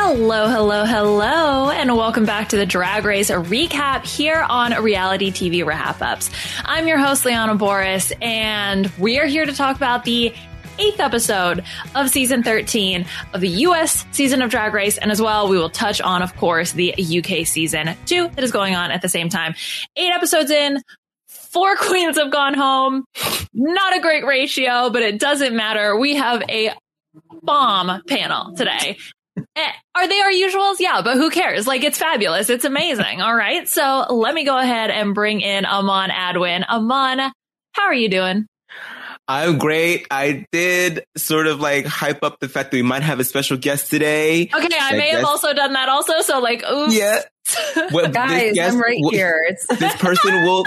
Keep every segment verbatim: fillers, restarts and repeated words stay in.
Hello, hello, hello, and welcome back to the Drag Race recap here on Reality T V Wrap-Ups. I'm your host, Liana Boris, and we are here to talk about the eighth episode of season thirteen of the U S season of Drag Race, and as well, we will touch on, of course, the U K season two that is going on at the same time. Eight episodes in, four queens have gone home. Not a great ratio, but it doesn't matter. We have a bomb panel today. Eh, are they our usuals? Yeah, but who cares? Like, it's fabulous. It's amazing. All right. So let me go ahead and bring in Aman Adwin. Aman, how are you doing? I'm great. I did sort of like hype up the fact that we might have a special guest today. Okay, I may guest... have also done that also. So like, oops. Yeah. Well, guys, guest, I'm right will, here. It's... This person will,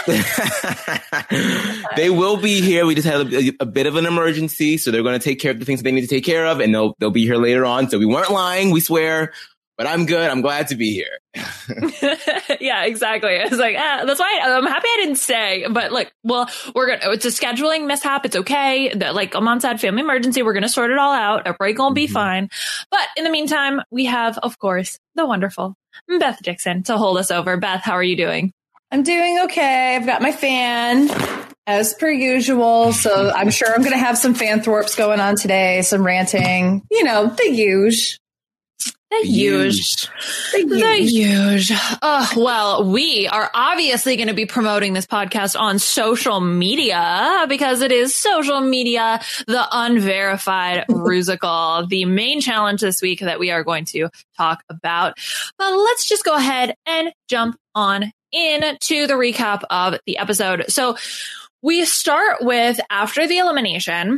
they will be here. We just had a, a bit of an emergency. So they're going to take care of the things that they need to take care of. And they'll, they'll be here later on. So we weren't lying. We swear. But I'm good. I'm glad to be here. Yeah, exactly. It's like, ah, that's why I'm happy I didn't stay. But like, well, we're going to, it's a scheduling mishap. It's okay. The, like Aman said, family emergency. We're going to sort it all out. Everybody going to be mm-hmm. fine. But in the meantime, we have, of course, the wonderful Beth Dixon to hold us over. Beth, how are you doing? I'm doing okay. I've got my fan as per usual. So I'm sure I'm going to have some fan thwarps going on today. Some ranting, you know, the usual. The huge. The huge. Oh, well, we are obviously going to be promoting this podcast on social media because it is social media, the unverified Rusical, the main challenge this week that we are going to talk about. But let's just go ahead and jump on into the recap of the episode. So we start with after the elimination.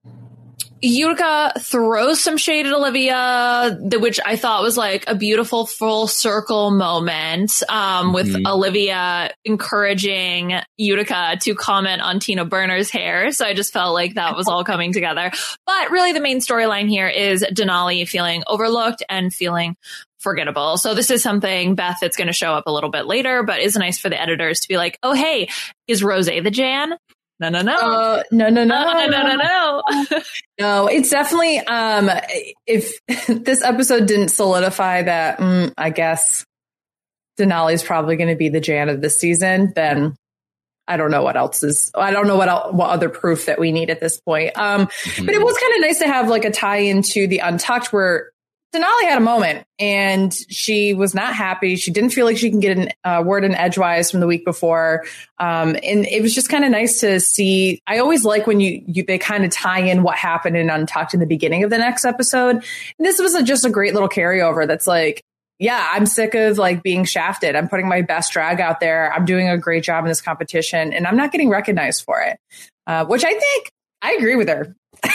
Utica throws some shade at Olivia, which I thought was like a beautiful full circle moment, um, with mm-hmm. Olivia encouraging Utica to comment on Tina Burner's hair. So I just felt like that was all coming together. But really the main storyline here is Denali feeling overlooked and feeling forgettable. So this is something, Beth, that's going to show up a little bit later, but is nice for the editors to be like, oh, hey, is Rosé the Jan? No, no, no. Uh, no, no, no. No, no, no, no. No, it's definitely, um, if this episode didn't solidify that, mm, I guess Denali's probably going to be the Jan of this season, then I don't know what else is, I don't know what el- what other proof that we need at this point. Um, mm-hmm. But it was kind of nice to have like a tie into the Untucked where Denali had a moment and she was not happy. She didn't feel like she can get a uh, word in edgewise from the week before. Um, and it was just kind of nice to see. I always like when you, you they kind of tie in what happened in Untucked in the beginning of the next episode. And this was a, just a great little carryover that's like, yeah, I'm sick of like being shafted. I'm putting my best drag out there. I'm doing a great job in this competition and I'm not getting recognized for it, uh, which I think I agree with her.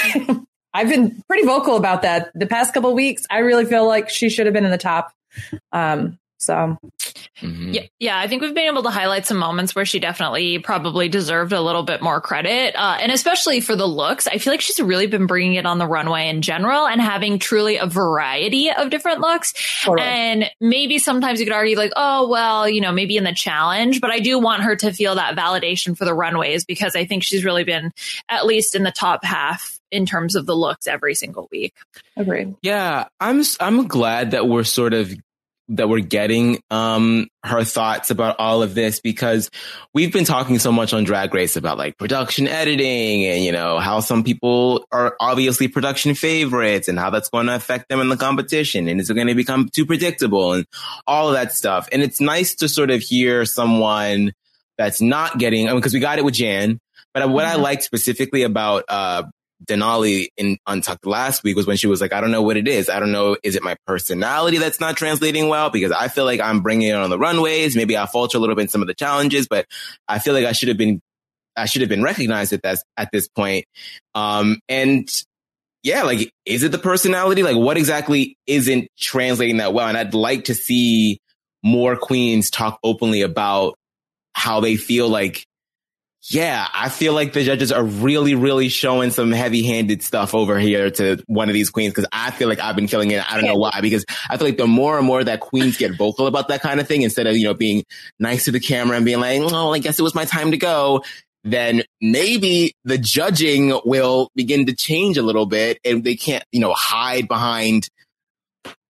I've been pretty vocal about that the past couple of weeks. I really feel like she should have been in the top. Um, so, mm-hmm. yeah, yeah, I think we've been able to highlight some moments where she definitely probably deserved a little bit more credit. Uh, and especially for the looks, I feel like she's really been bringing it on the runway in general and having truly a variety of different looks. Totally. And maybe sometimes you could argue like, oh, well, you know, maybe in the challenge, but I do want her to feel that validation for the runways because I think she's really been at least in the top half in terms of the looks every single week. Agreed. Yeah, I'm I'm glad that we're sort of that we're getting um her thoughts about all of this because we've been talking so much on Drag Race about like production editing and, you know, how some people are obviously production favorites and how that's going to affect them in the competition. And is it going to become too predictable and all of that stuff? And it's nice to sort of hear someone that's not getting, I mean, because we got it with Jan, but what mm-hmm. I liked specifically about uh Denali in Untucked last week was when she was like, I don't know what it is. I don't know. Is it my personality that's not translating well? Because I feel like I'm bringing it on the runways. Maybe I falter a little bit in some of the challenges, but I feel like I should have been, I should have been recognized at that, at this point. Um, and yeah, like, is it the personality? Like, what exactly isn't translating that well? And I'd like to see more queens talk openly about how they feel like, yeah, I feel like the judges are really, really showing some heavy-handed stuff over here to one of these queens because I feel like I've been feeling it. I don't know why, because I feel like the more and more that queens get vocal about that kind of thing, instead of, you know, being nice to the camera and being like, oh, I guess it was my time to go, then maybe the judging will begin to change a little bit and they can't, you know, hide behind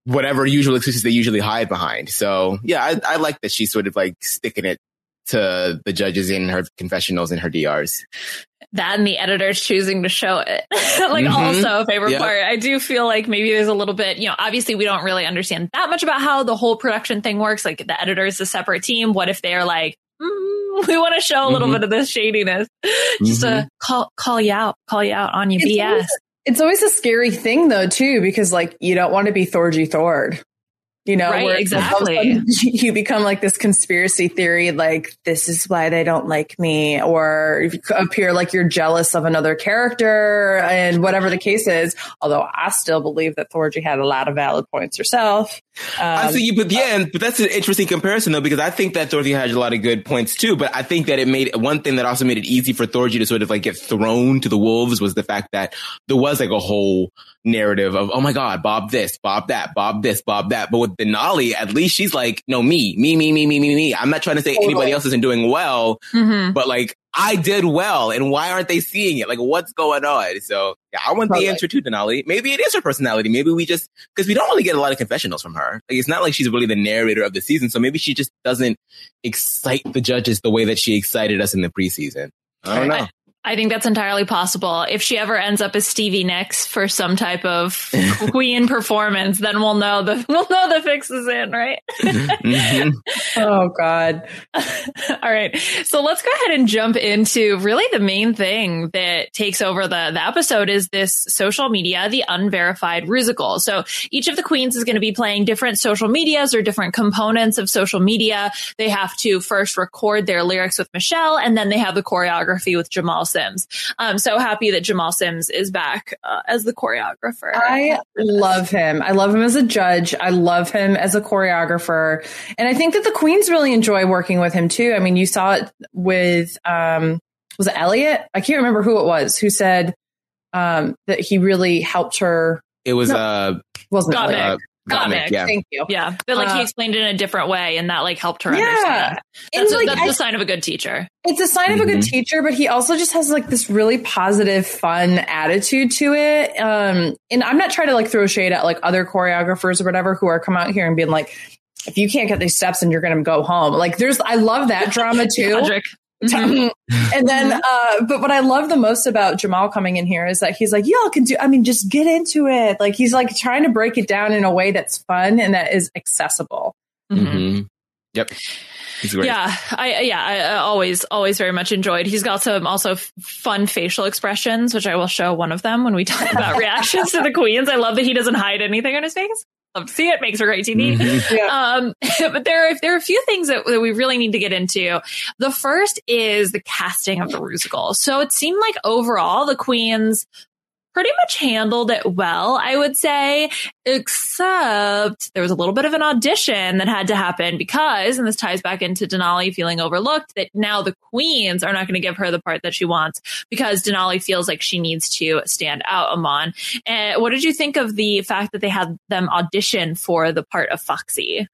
whatever usual excuses they usually hide behind. So yeah, I, I like that she's sort of like sticking it to the judges in her confessionals and her D Rs. That and the editors choosing to show it. like mm-hmm. also a favorite yep. part. I do feel like maybe there's a little bit, you know, obviously we don't really understand that much about how the whole production thing works. Like the editor is a separate team. What if they're like, mm, we want to show a little mm-hmm. bit of this shadiness just mm-hmm. to call, call you out, call you out on your it's B S. Always, it's always a scary thing though, too, because like you don't want to be Thorgy Thord. You know, right, where exactly. You become like this conspiracy theory, like this is why they don't like me, or you appear like you're jealous of another character and whatever the case is. Although I still believe that Thorgy had a lot of valid points herself. Um, I see you, but yeah, but that's an interesting comparison though, because I think that Thorgy had a lot of good points too. But I think that it made one thing that also made it easy for Thorgy to sort of like get thrown to the wolves was the fact that there was like a whole narrative of, oh my God, Bob this, Bob that, Bob this, Bob that. But with Denali, at least she's like, no, me, me, me, me, me, me, me. I'm not trying to say totally. Anybody else isn't doing well, mm-hmm. but like, I did well. And why aren't they seeing it? Like, what's going on? So yeah, I want totally. the answer to Denali. Maybe it is her personality. Maybe we just, because we don't really get a lot of confessionals from her. Like, it's not like she's really the narrator of the season. So maybe she just doesn't excite the judges the way that she excited us in the preseason. I don't know. I- I think that's entirely possible. If she ever ends up as Stevie Nicks for some type of queen performance, then we'll know the we'll know the fix is in, right? mm-hmm. Oh God! All right, so let's go ahead and jump into really the main thing that takes over the the episode is this social media, the unverified Rusical. So each of the queens is going to be playing different social medias or different components of social media. They have to first record their lyrics with Michelle, and then they have the choreography with Jamal Sims. I'm so happy that Jamal Sims is back uh, as the choreographer. I love him. I love him as a judge. I love him as a choreographer. And I think that the queens really enjoy working with him too. I mean, you saw it with, um, was it Elliot? I can't remember who it was who said um, that he really helped her. It was, no, uh, wasn't Gottmik. Elliot. Gottmik, yeah. Thank you. Yeah. But like uh, he explained it in a different way and that like helped her yeah. understand. That's, a, like, that's I, the sign of a good teacher. It's a sign mm-hmm. of a good teacher, but he also just has like this really positive, fun attitude to it. Um, and I'm not trying to like throw shade at like other choreographers or whatever who are come out here and being like, if you can't get these steps and you're going to go home. Like there's, I love that drama too. Mm-hmm. And then, uh, but what I love the most about Jamal coming in here is that he's like, y'all can do, I mean, just get into it. Like he's like trying to break it down in a way that's fun and that is accessible. Mm-hmm. Yep. He's great. Yeah. I, yeah. I, I always, always very much enjoyed. He's got some also f- fun facial expressions, which I will show one of them when we talk about reactions to the queens. I love that he doesn't hide anything on his face. Love to see it. Makes for great T V. Mm-hmm. Yeah. Um, but there are, there are a few things that, that we really need to get into. The first is the casting of the Rusical. So it seemed like overall the queens pretty much handled it well, I would say, except there was a little bit of an audition that had to happen because, and this ties back into Denali feeling overlooked, that now the queens are not going to give her the part that she wants because Denali feels like she needs to stand out among. And what did you think of the fact that they had them audition for the part of Foxy?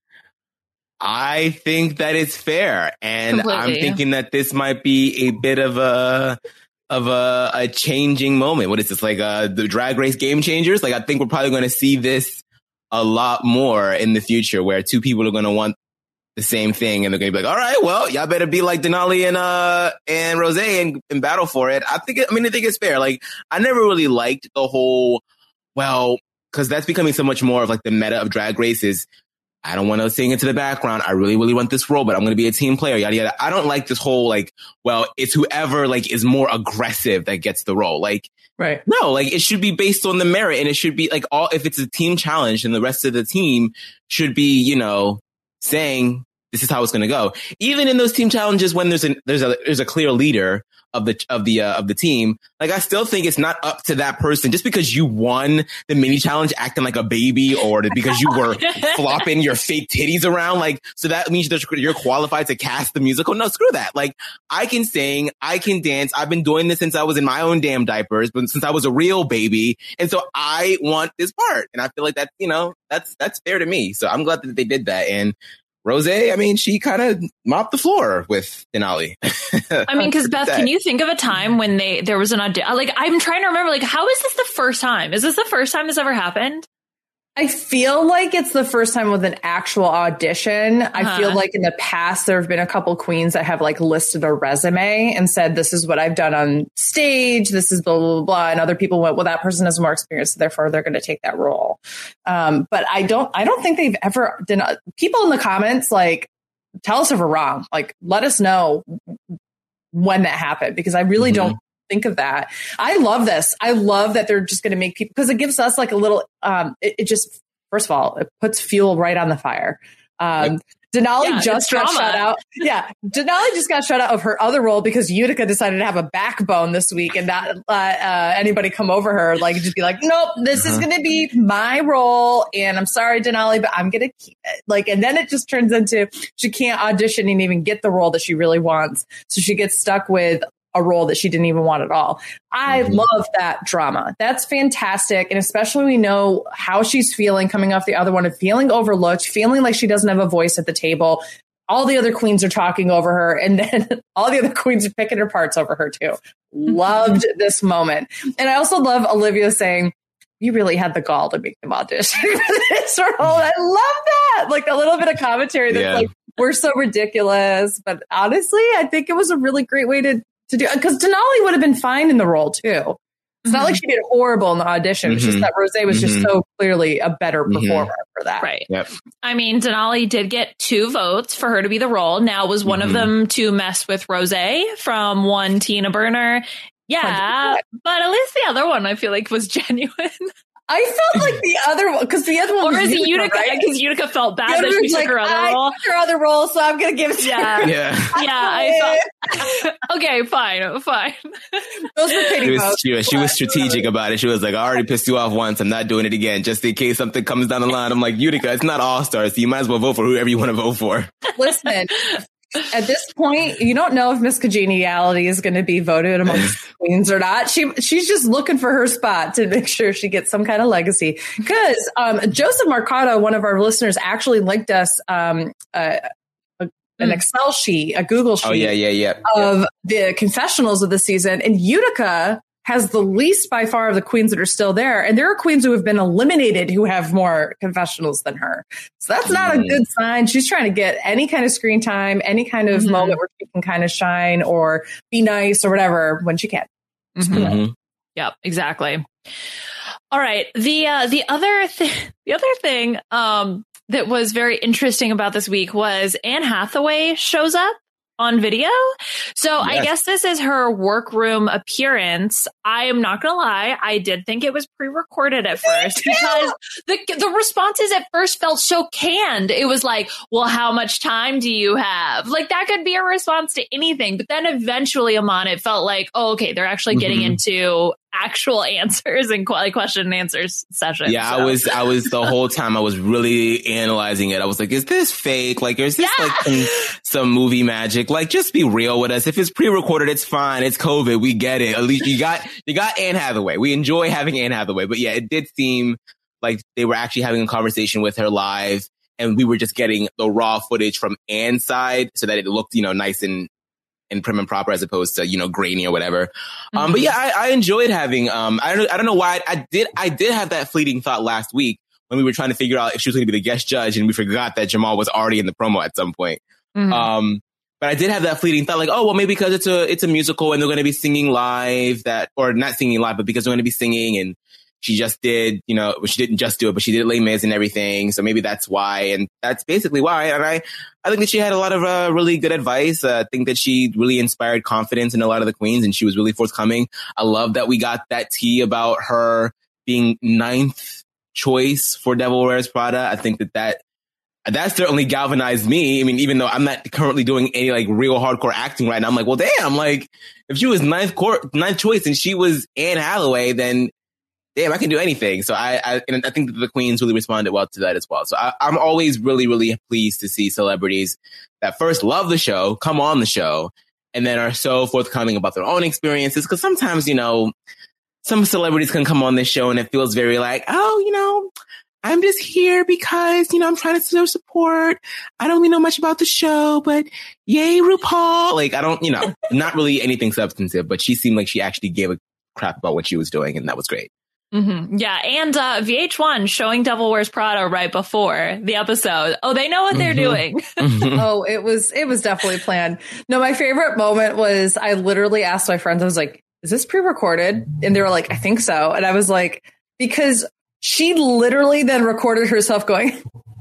I think that it's fair. And Completely. I'm thinking that this might be a bit of a of a, a changing moment. What is this, like uh, the Drag Race Game Changers? Like, I think we're probably going to see this a lot more in the future where two people are going to want the same thing and they're going to be like, all right, well, y'all better be like Denali and uh and Rose and, and battle for it. I think, it, I mean, I think it's fair. Like, I never really liked the whole, well, because that's becoming so much more of like the meta of Drag Races. I don't want to sing into the background. I really, really want this role, but I'm going to be a team player, yada, yada. I don't like this whole, like, well, it's whoever, like, is more aggressive that gets the role. Like, right. No, like, it should be based on the merit, and it should be, like, all, if it's a team challenge, and the rest of the team should be, you know, saying, this is how it's going to go. Even in those team challenges, when there's a, there's a, there's a clear leader of the, of the, uh, of the team, like, I still think it's not up to that person just because you won the mini challenge acting like a baby or because you were flopping your fake titties around. Like, so that means that you're qualified to cast the musical. No, screw that. Like, I can sing, I can dance. I've been doing this since I was in my own damn diapers, but since I was a real baby. And so I want this part. And I feel like that, you know, that's, that's fair to me. So I'm glad that they did that. And Rose, I mean, she kind of mopped the floor with Denali. I mean, because Beth, can you think of a time when they there was an audition? Like, I'm trying to remember, like, how is this the first time? Is this the first time this ever happened? I feel like it's the first time with an actual audition. Uh-huh. I feel like in the past, there have been a couple queens that have like listed a resume and said, this is what I've done on stage. This is blah, blah, blah, blah. And other people went, well, that person has more experience. So therefore, they're going to take that role. Um, but I don't, I don't think they've ever done. People in the comments, like, tell us if we're wrong. Like, let us know when that happened, because I really mm-hmm. don't think of that. I love this. I love that they're just going to make people, because it gives us like a little, um, it, it just, first of all, it puts fuel right on the fire. Um, yep. Denali yeah, just got shut out. Yeah. Denali just got shut out of her other role because Utica decided to have a backbone this week and not uh, uh, anybody come over her, like just be like, nope, this uh-huh. is going to be my role. And I'm sorry, Denali, but I'm going to keep it. Like, and then it just turns into she can't audition and even get the role that she really wants. So she gets stuck with a role that she didn't even want at all. I mm-hmm. love that drama. That's fantastic. And especially we know how she's feeling coming off the other one and feeling overlooked, feeling like she doesn't have a voice at the table. All the other queens are talking over her. And then all the other queens are picking her parts over her too. Loved this moment. And I also love Olivia saying, you really had the gall to make them audition for this role. I love that. Like a little bit of commentary that's yeah. like, we're so ridiculous. But honestly, I think it was a really great way to to do, because Denali would have been fine in the role too. It's mm-hmm. not like she did horrible in the audition. It's mm-hmm. just that Rosé was mm-hmm. just so clearly a better performer mm-hmm. for that. Right. Yep. I mean, Denali did get two votes for her to be the role. Now, was one mm-hmm. of them to mess with Rosé from one Tina Burner? Yeah, but at least the other one I feel like was genuine. I felt like the other one, because the other one or was is it Utica? Because right? Utica felt bad Utica that she took like, her other I role. Took her other role, so I'm going to give it to yeah. her. Yeah, yeah. I thought. Okay, fine, fine. Those were pretty. She was, she, was, she was strategic about it. She was like, "I already pissed you off once. I'm not doing it again, just in case something comes down the line." I'm like, Utica, it's not All Stars, so you might as well vote for whoever you want to vote for. Listen. At this point, you don't know if Miss Congeniality is going to be voted amongst queens or not. She she's just looking for her spot to make sure she gets some kind of legacy. Because um, Joseph Marcato, one of our listeners, actually linked us um, uh, a, an mm. Excel sheet, a Google sheet oh, yeah, yeah, yeah. of the confessionals of the season. And Utica has the least by far of the queens that are still there. And there are queens who have been eliminated who have more confessionals than her. So that's not mm. a good sign. She's trying to get any kind of screen time, any kind of mm-hmm. moment where she can kind of shine or be nice or whatever when she can. Mm-hmm. Mm-hmm. Yep, exactly. All right. The uh, the other th- the other thing um, that was very interesting about this week was Anne Hathaway shows up on video. So yes. I guess this is her workroom appearance. I am not going to lie. I did think it was pre-recorded at first because the the responses at first felt so canned. It was like, well, how much time do you have? Like that could be a response to anything. But then eventually, Aman, it felt like, oh, okay, they're actually getting mm-hmm. into actual answers and like question and answers session. Yeah, so. I was, I was the whole time I was really analyzing it. I was like, is this fake? Like, is this yeah. like some, some movie magic? Like, just be real with us. If it's pre-recorded, it's fine. It's COVID. We get it. At least you got, you got Anne Hathaway. We enjoy having Anne Hathaway. But yeah, it did seem like they were actually having a conversation with her live and we were just getting the raw footage from Anne's side so that it looked, you know, nice and and prim and proper as opposed to, you know, grainy or whatever. Mm-hmm. Um, but yeah, I, I enjoyed having, um, I don't, I don't know why I, I did, I did have that fleeting thought last week when we were trying to figure out if she was going to be the guest judge and we forgot that Jamal was already in the promo at some point. Mm-hmm. Um, but I did have that fleeting thought like, oh, well, maybe because it's a, it's a musical and they're going to be singing live that, or not singing live, but because they're going to be singing and she just did, you know, well, she didn't just do it, but she did Les Mis and everything. So maybe that's why. And that's basically why. And I, I think that she had a lot of uh, really good advice. Uh, I think that she really inspired confidence in a lot of the queens and she was really forthcoming. I love that we got that tea about her being ninth choice for Devil Wears Prada. I think that that, that certainly galvanized me. I mean, even though I'm not currently doing any like real hardcore acting right now, I'm like, well, damn, like if she was ninth court, ninth choice and she was Anne Hathaway, then damn, I can do anything. So I, I, and I think that the queens really responded well to that as well. So I, I'm always really, really pleased to see celebrities that first love the show, come on the show, and then are so forthcoming about their own experiences. Because sometimes, you know, some celebrities can come on this show and it feels very like, oh, you know, I'm just here because, you know, I'm trying to show support. I don't really know much about the show, but yay, RuPaul. Like, I don't, you know, not really anything substantive, but she seemed like she actually gave a crap about what she was doing, and that was great. Mm-hmm. Yeah, and uh, V H one showing Devil Wears Prada right before the episode. Oh, they know what they're mm-hmm. doing. Oh, it was it was definitely planned. No, my favorite moment was I literally asked my friends, I was like, is this pre-recorded? And they were like, I think so. And I was like, because she literally then recorded herself going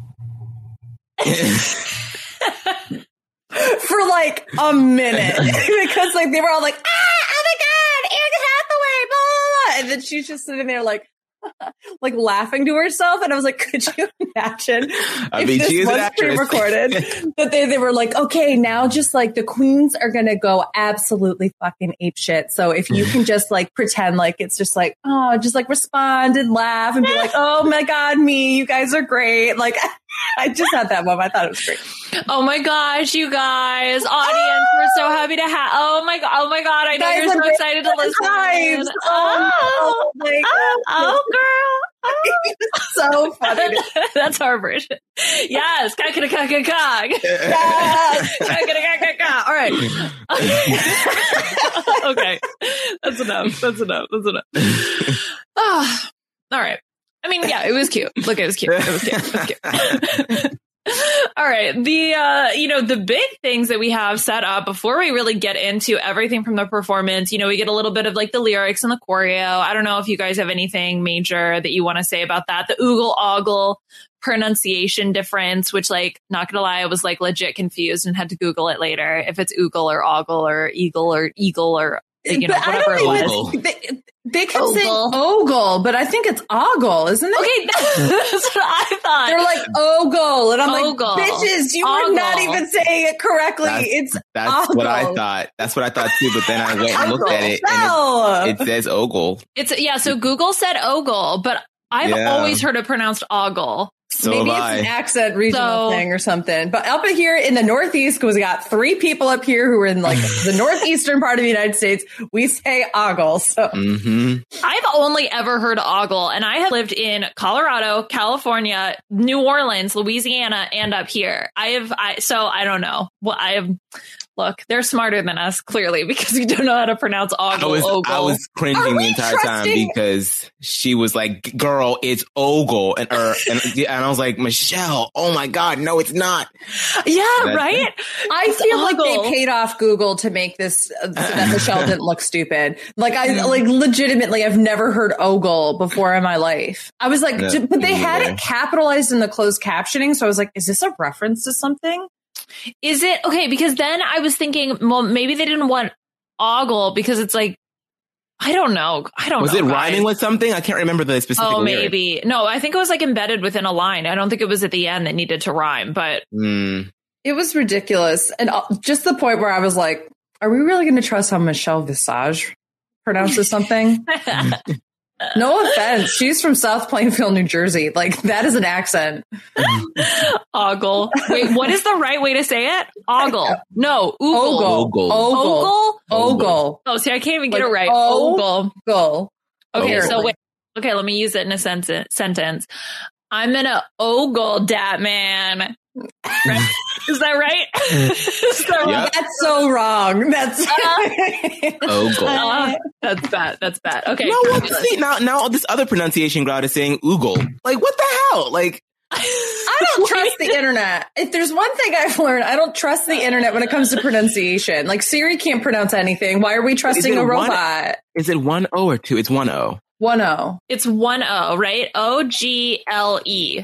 for like a minute because like they were all like, ah, oh my God, Anne Hathaway, blah, blah, blah. And then she's just sitting there like, like laughing to herself. And I was like, could you imagine I if mean, this she is was pre-recorded that they, they were like, okay, now just like the queens are going to go absolutely fucking ape shit. So if you can just like pretend like it's just like, oh, just like respond and laugh and be like, oh my God, me, you guys are great. Like I just had that moment. I thought it was great. Oh my gosh, you guys, audience, we're so happy to have. Oh my god, oh my god, I know guys, you're so I'm excited to listen. Oh, oh my god, oh girl, oh. So funny. That's our version. Yes, cock cock cock cock. Yes, cock cock cock cock. All right. Okay, that's enough. That's enough. That's enough. Oh, all right. I mean, yeah, it was cute. Look, it was cute. It was cute. It was cute. All right. The, uh, you know, the big things that we have set up before we really get into everything from the performance, you know, we get a little bit of like the lyrics and the choreo. I don't know if you guys have anything major that you want to say about that. The oogle ogle pronunciation difference, which like, not gonna lie, I was like legit confused and had to Google it later. If it's oogle or ogle or eagle or eagle or, you know, but whatever it was. They, they kept ogle. saying ogle, but I think it's ogle, isn't it? Okay, that's what I thought. They're like ogle, and I'm ogle. like, bitches, you ogle. Were not even saying it correctly. That's, it's that's ogle. What I thought. That's what I thought too. But then I went and looked at it, and it, it says ogle. It's yeah. So Google said ogle, but I've yeah. always heard it pronounced ogle. So Maybe it's I. an accent regional so, thing or something. But up here in the Northeast, because we got three people up here who are in like the northeastern part of the United States, we say ogle. So mm-hmm. I've only ever heard ogle, and I have lived in Colorado, California, New Orleans, Louisiana, and up here. I have, I so I don't know. Well, I have. Look, they're smarter than us, clearly, because you don't know how to pronounce ogle. I was, ogle. I was cringing the entire trusting? time because she was like, girl, it's ogle. And, er, and, and I was like, Michelle, oh my God, no, it's not. Yeah, right? I it's feel ogle. Like they paid off Google to make this uh, so that Michelle didn't look stupid. Like, I like legitimately, I've never heard ogle before in my life. I was like, no, but they had it capitalized in the closed captioning. So I was like, is this a reference to something? Is it okay? Because then I was thinking, well, maybe they didn't want ogle because it's like, I don't know. I don't was know. Was it guys. rhyming with something? I can't remember the specific. Oh, lyric. maybe. No, I think it was like embedded within a line. I don't think it was at the end that needed to rhyme, but mm. it was ridiculous. And just the point where I was like, are we really going to trust how Michelle Visage pronounces something? No offense. She's from South Plainfield, New Jersey. Like, that is an accent. Ogle. Wait, what is the right way to say it? Ogle. No, oogle. Ogle. Ogle. Ogle. Oh, see, I can't even get like, it right. Ogle. Ogle. Okay, Ogle. so wait. Okay, let me use it in a sen- sentence. I'm gonna ogle that man. Right? Is that right? Is that right? Yep. That's so wrong. That's uh, ogle. Uh, that's bad. That's bad. Okay. No, what, see, now, now this other pronunciation crowd is saying oogle. Like, what the hell? Like, I don't trust the internet. If there's one thing I've learned, I don't trust the internet when it comes to pronunciation. Like, Siri can't pronounce anything. Why are we trusting a robot? One, is it one O or two? It's one O. One O. It's one O, right? O G L E.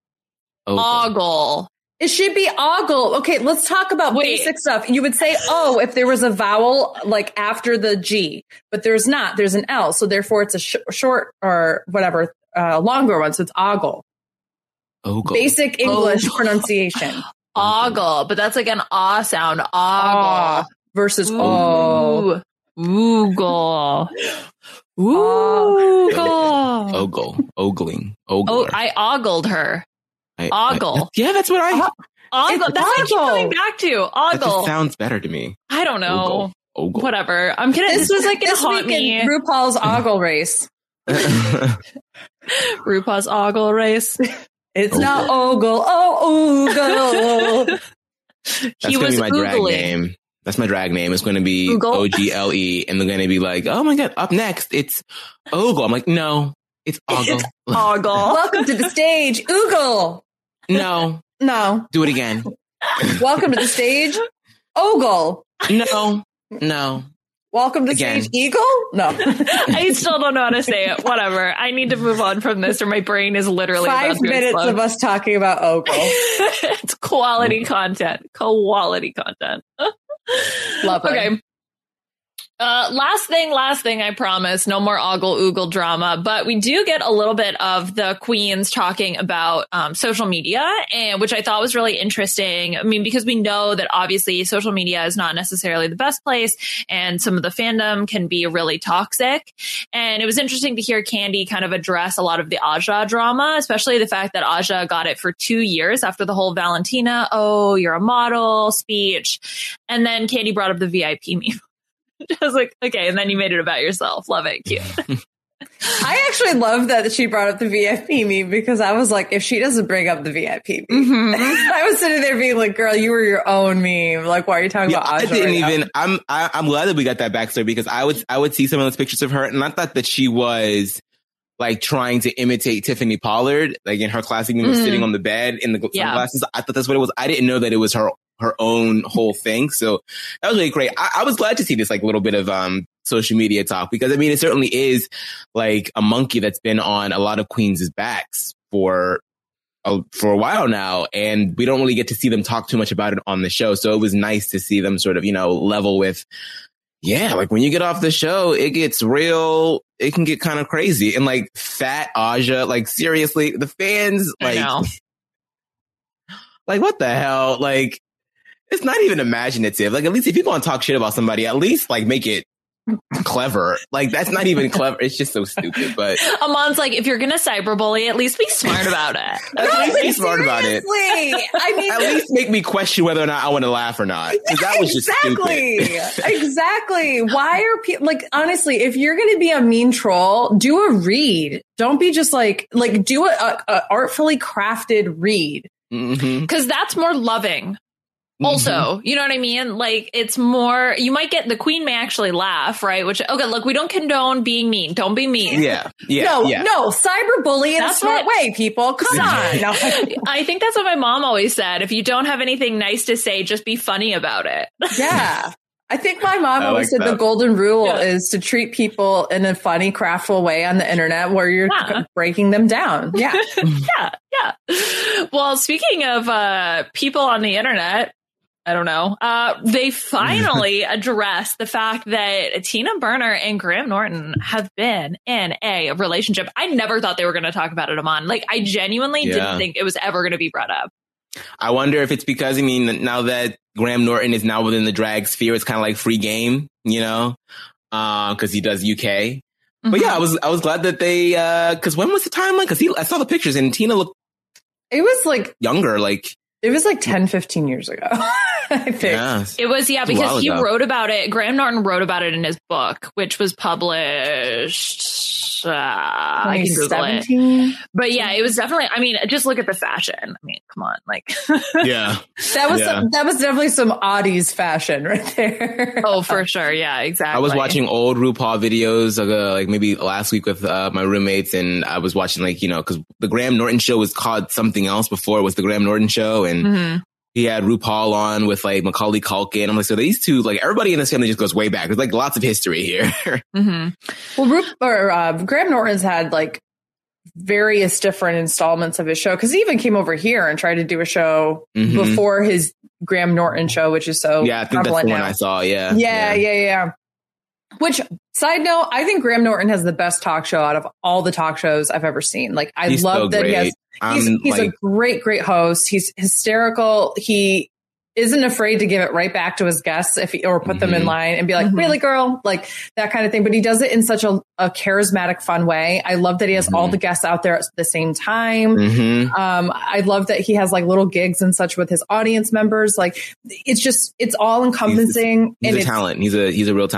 Ogle. It should be ogle. Okay, let's talk about Wait. basic stuff. You would say O if there was a vowel like after the G, but there's not. There's an L, so therefore it's a sh- short or whatever, uh, longer one. So it's ogle. Ogle. Basic English ogle. Pronunciation. Ogle, but that's like an ah sound. Ogle ah, versus O. Oogle. Oogle. Ogle. Ogling. Ogler. Oh, I ogled her. I, ogle. I, yeah, that's what I. Ogle. That's what I keep coming back to. Ogle. That just sounds better to me. I don't know. Ogle. Ogle. Whatever. I'm gonna. This, this was like this haunt week me. in RuPaul's ogle race. RuPaul's ogle race. It's ogle. Not ogle. Oh, ogle. That's he gonna was be my oogling. drag name. That's my drag name. It's going to be O G L E, and they're going to be like, "Oh my God!" Up next, it's ogle. I'm like, no, It's Ogle. It's Ogle. Welcome to the stage, Oogle. No. No. Do it again. Welcome to the stage, Ogle. No. No. Welcome to Again. stage, Eagle? No. I still don't know how to say it. Whatever. I need to move on from this or my brain is literally Five about to minutes explode. of us talking about Ogle. It's quality content. Quality content. Lovely. Okay. Uh, last thing, last thing, I promise. No more ogle oogle drama, but we do get a little bit of the queens talking about um, social media, and which I thought was really interesting. I mean, because we know that obviously social media is not necessarily the best place, and some of the fandom can be really toxic. And it was interesting to hear Candy kind of address a lot of the Aja drama, especially the fact that Aja got it for two years after the whole Valentina, oh, you're a model speech. And then Candy brought up the V I P meme. I was like, okay, and then you made it about yourself. Love it. Cute. I actually love that she brought up the V I P meme because I was like, if she doesn't bring up the V I P meme, mm-hmm. I was sitting there being like, girl, you were your own meme. Like, why are you talking yeah, about Aja I didn't right even, now? I'm, I, I'm glad that we got that backstory because I would, I would see some of those pictures of her and I thought that she was like trying to imitate Tiffany Pollard, like in her classic meme, mm-hmm. sitting on the bed in the yeah. sunglasses. I thought that's what it was. I didn't know that it was her her own whole thing. So that was really great. I, I was glad to see this like little bit of um social media talk because I mean, it certainly is like a monkey that's been on a lot of queens' backs for a, for a while now. And we don't really get to see them talk too much about it on the show. So it was nice to see them sort of, you know, level with, yeah, like when you get off the show, it gets real. It can get kind of crazy. And like fat Aja, like seriously, the fans, like, like what the hell? Like, it's not even imaginative. Like, at least if you're going to talk shit about somebody, at least like make it clever. Like, that's not even clever. It's just so stupid. But Amon's like, if you're going to cyberbully, at least be smart about it. At least be smart about it. I mean, at least make me question whether or not I want to laugh or not. Because that was exactly. just stupid. Exactly. Why are people like, honestly, if you're going to be a mean troll, do a read. Don't be just like, like do a, a, a artfully crafted read. Because mm-hmm. that's more loving. Also, mm-hmm. you know what I mean? Like, it's more, you might get, the queen may actually laugh, right? Which, okay, look, we don't condone being mean. Don't be mean. Yeah. Yeah. No, yeah. no, cyberbully in that's a smart what, way, people. Come on. No. I think that's what my mom always said. If you don't have anything nice to say, just be funny about it. Yeah. I think my mom I always like said that. the golden rule yeah. is to treat people in a funny, craftful way on the internet where you're yeah. breaking them down. Yeah. yeah. Yeah. Well, speaking of uh, people on the internet, I don't know. Uh, they finally addressed the fact that Tina Burner and Graham Norton have been in a relationship. I never thought they were going to talk about it, Amon. Like, I genuinely yeah. didn't think it was ever going to be brought up. I wonder if it's because, I mean, now that Graham Norton is now within the drag sphere, it's kind of like free game, you know, because uh, he does U K. Mm-hmm. But yeah, I was I was glad that they, because uh, when was the timeline? Because I saw the pictures and Tina looked it was like younger, like. It was like ten, fifteen years ago, I think. Yeah, it was, yeah, because he wrote about it. Graham Norton wrote about it in his book, which was published. Uh, I can Google it. But yeah, it was definitely, I mean, just look at the fashion. I mean, come on. Like, yeah. That was, yeah. Some, that was definitely some oddies fashion right there. Oh, for sure. Yeah, exactly. I was watching old RuPaul videos, uh, like maybe last week with uh, my roommates, and I was watching, like, you know, because the Graham Norton show was called something else before. It was the Graham Norton show. And mm-hmm. he had RuPaul on with like Macaulay Culkin. I'm like, so these two, like everybody in this family just goes way back. There's like lots of history here. mm-hmm. Well, Ru- or, uh, Graham Norton's had like various different installments of his show because he even came over here and tried to do a show mm-hmm. before his Graham Norton show, which is so yeah, I think that's the one now. I saw. Yeah. Yeah. Yeah. Yeah. Yeah. Which, side note, I think Graham Norton has the best talk show out of all the talk shows I've ever seen. Like, I he's love so that great. he has, he's, he's like, a great, great host. He's hysterical. He isn't afraid to give it right back to his guests if he, or put mm-hmm. them in line and be like, mm-hmm. really, girl? Like, that kind of thing. But he does it in such a, a charismatic, fun way. I love that he has mm-hmm. all the guests out there at the same time. Mm-hmm. Um, I love that he has like little gigs and such with his audience members. Like, it's just, it's all encompassing. He's, he's and a it's, talent. He's a, he's a real talent.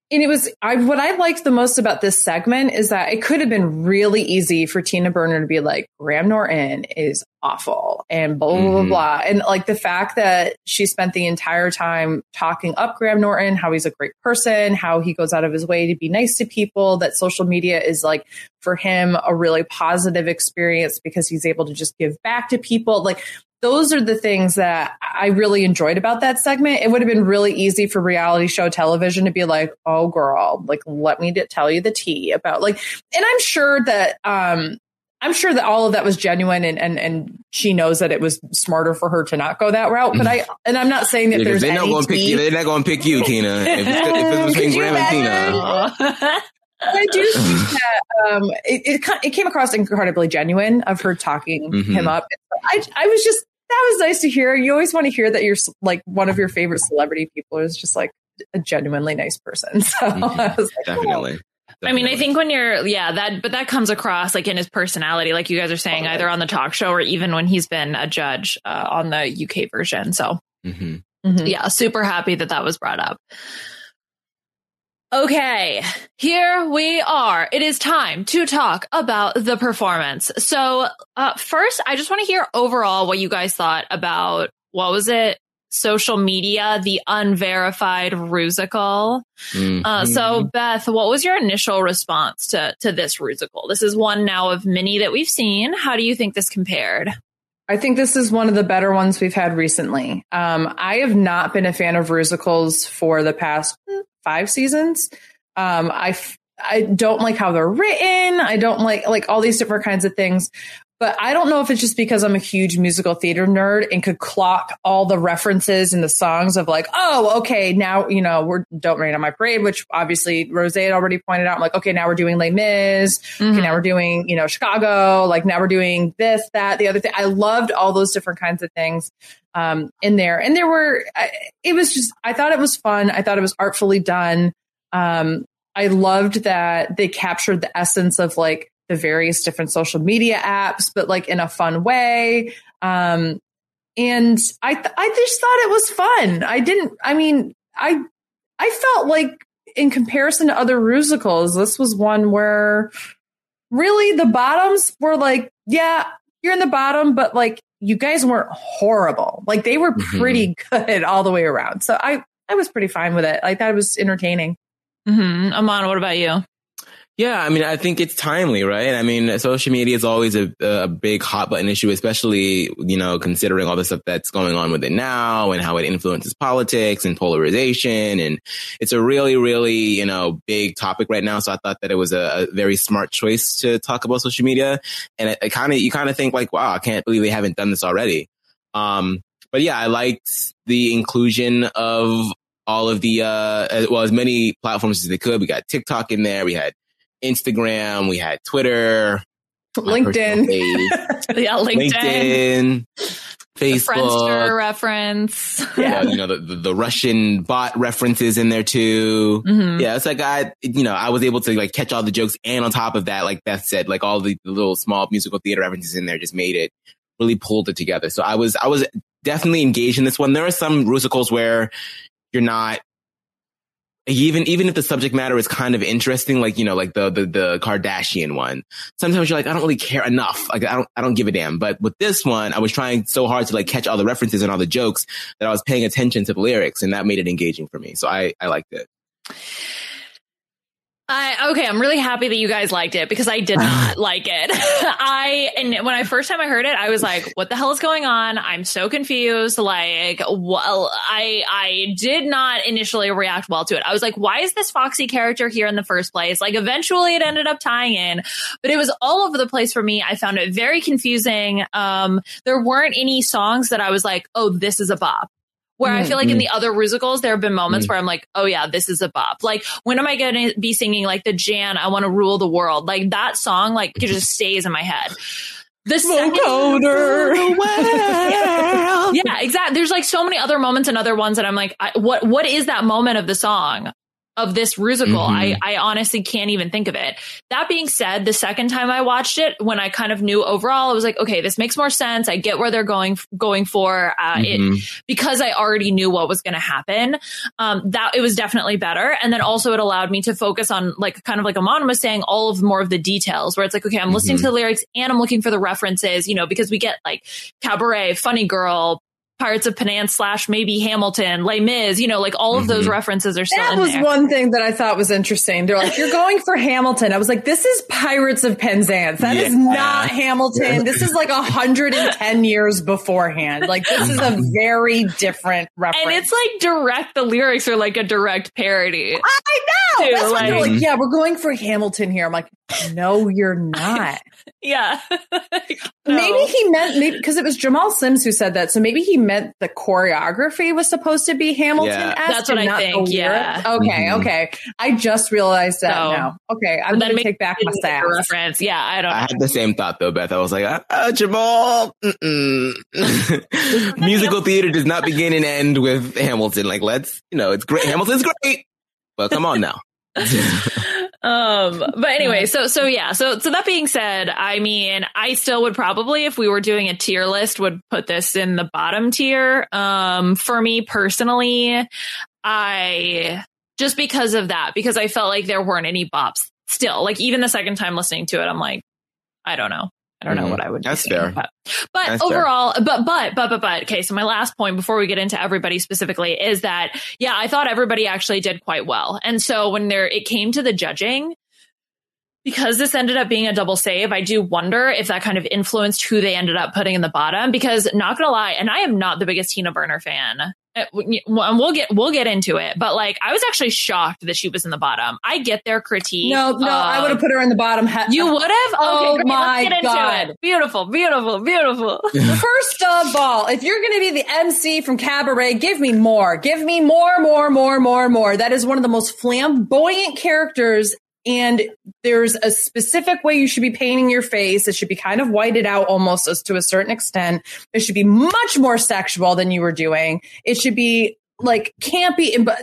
And it was, I, what I liked the most about this segment is that it could have been really easy for Tina Burner to be like, Graham Norton is awful and blah, blah, blah, Mm-hmm. blah. And like the fact that she spent the entire time talking up Graham Norton, how he's a great person, how he goes out of his way to be nice to people, that social media is like for him a really positive experience because he's able to just give back to people. Like, those are the things that I really enjoyed about that segment. It would have been really easy for reality show television to be like, oh, girl, like, let me tell you the tea about like, and I'm sure that, um, I'm sure that all of that was genuine and, and, and she knows that it was smarter for her to not go that route. But I, and I'm not saying that Yeah, there's they're not any going to pick you. They're not going to pick you, Tina. If it's, if it's between Graham and Tina. I do think that um, it, it it came across incredibly genuine of her talking Mm-hmm. him up. I I was just, that was nice to hear. You always want to hear that you're like one of your favorite celebrity people is just like a genuinely nice person. So Mm-hmm. I was like, Definitely. oh. I mean, I think when you're, yeah, that, but that comes across like in his personality, like you guys are saying, either on the talk show or even when he's been a judge uh, on the U K version. So, Mm-hmm. Mm-hmm. yeah, super happy that that was brought up. Okay, here we are. It is time to talk about the performance. So, uh, first, I just want to hear overall what you guys thought about, what was it? Social media, the unverified Rusical. Mm-hmm. Uh, so, Beth, what was your initial response to, to this Rusical? This is one now of many that we've seen. How do you think this compared? I think this is one of the better ones we've had recently. Um, I have not been a fan of Rusicals for the past five seasons. Um, I, f- I don't like how they're written. I don't like, like all these different kinds of things. But I don't know if it's just because I'm a huge musical theater nerd and could clock all the references in the songs of like, oh, okay, now, you know, we're Don't Rain on My Parade, which obviously Rose had already pointed out. I'm like, okay, now we're doing Les Mis. Mm-hmm. Okay, now we're doing, you know, Chicago. Like now we're doing this, that, the other thing. I loved all those different kinds of things um, in there. And there were, I, it was just, I thought it was fun. I thought it was artfully done. Um, I loved that they captured the essence of like, the various different social media apps, but like in a fun way. Um, and I, th- I just thought it was fun. I didn't, I mean, I, I felt like in comparison to other musicals, this was one where really the bottoms were like, yeah, you're in the bottom, but like you guys weren't horrible. Like they were pretty mm-hmm. good all the way around. So I, I was pretty fine with it. I thought it was entertaining. Mm-hmm. Aman, what about you? Yeah, I mean, I think it's timely, right? I mean, social media is always a, a big hot button issue, especially, you know, considering all the stuff that's going on with it now and how it influences politics and polarization. And it's a really, really, you know, big topic right now. So I thought that it was a, a very smart choice to talk about social media. And it, it kind of, you kind of think like, wow, I can't believe they haven't done this already. Um, but yeah, I liked the inclusion of all of the, uh, as, well, as many platforms as they could. We got TikTok in there. We had Instagram, we had Twitter, LinkedIn, yeah, LinkedIn, LinkedIn, Facebook, the Friendster reference, yeah, you know the, the the Russian bot references in there too. Mm-hmm. Yeah, it's like I, you know, I was able to like catch all the jokes, and on top of that, like Beth said, like all the, the little small musical theater references in there just made it really pulled it together. So I was I was definitely engaged in this one. There are some musicals where you're not. Even even if the subject matter is kind of interesting, like, you know, like the, the the Kardashian one, sometimes you're like, I don't really care enough. Like, I don't I don't give a damn. But with this one, I was trying so hard to like catch all the references and all the jokes that I was paying attention to the lyrics, and that made it engaging for me. So I, I liked it. I, okay, I'm really happy that you guys liked it because I did not like it. I, and when I first time I heard it, I was like, what the hell is going on? I'm so confused. Like, well, I, I did not initially react well to it. I was like, why is this Foxy character here in the first place? Like, eventually it ended up tying in, but it was all over the place for me. I found it very confusing. Um, there weren't any songs that I was like, oh, this is a bop. Where mm-hmm. I feel like in the other musicals, there have been moments mm-hmm. where I'm like, oh yeah, this is a bop. Like, when am I going to be singing like the Jan, I Want to Rule the World? Like that song, like it just stays in my head. The second, yeah, exactly. There's like so many other moments and other ones that I'm like, I, what, what is that moment of the song? of this Rusical. Mm-hmm. I, I honestly can't even think of it. That being said, the second time I watched it, when I kind of knew overall, I was like, okay, this makes more sense. I get where they're going, going for, uh, mm-hmm. it, because I already knew what was going to happen. Um, that it was definitely better. And then also it allowed me to focus on, like, kind of like Aman was saying, all of more of the details where it's like, okay, I'm mm-hmm. listening to the lyrics and I'm looking for the references, you know, because we get like Cabaret, Funny Girl, Pirates of Penang slash maybe Hamilton, Les Mis, you know, like all of those mm-hmm. references are still that in was there. One thing that I thought was interesting. They're like, you're going for Hamilton. I was like, this is Pirates of Penzance. That yeah. is not Hamilton. This is like one hundred ten years beforehand. Like, this is a very different reference. And it's like direct, the lyrics are like a direct parody. I know. Too, That's like, what they're like, yeah, we're going for Hamilton here. I'm like, no, you're not. yeah. no. Maybe he meant, maybe because it was Jamal Sims who said that. So maybe he meant the choreography was supposed to be Hamilton. Yeah. That's what I think. Yeah. Okay. Mm-hmm. Okay. I just realized that so, now. Okay. I'm going to take back my sass. Reference. Yeah. I don't I had the same thought though, Beth. I was like, uh, uh, Jamal, musical theater does not begin and end with Hamilton. Like, let's, you know, it's great. Hamilton's great, but come on now. um but anyway, so so yeah so so that being said, I mean, I still would probably, if we were doing a tier list, would put this in the bottom tier. Um for me personally, I just because of that, because I felt like there weren't any bops still. Like, even the second time listening to it, I'm like, I don't know I don't know mm, what I would do. That's fair. But, but that's overall, fair. but, but, but, but, but, okay. So my last point before we get into everybody specifically is that, yeah, I thought everybody actually did quite well. And so when there, it came to the judging, because this ended up being a double save, I do wonder if that kind of influenced who they ended up putting in the bottom, because not gonna lie, and I am not the biggest Tina Burner fan. And we'll get we'll get into it, but like, I was actually shocked that she was in the bottom. I get their critique. No, no, uh, I would have put her in the bottom. You would have? Oh okay, my Let's get God. into it. Beautiful, beautiful, beautiful. First of all, if you're going to be the M C from Cabaret, give me more. Give me more, more, more, more, more. That is one of the most flamboyant characters. And there's a specific way you should be painting your face. It should be kind of whited out almost as to a certain extent. It should be much more sexual than you were doing. It should be like campy. But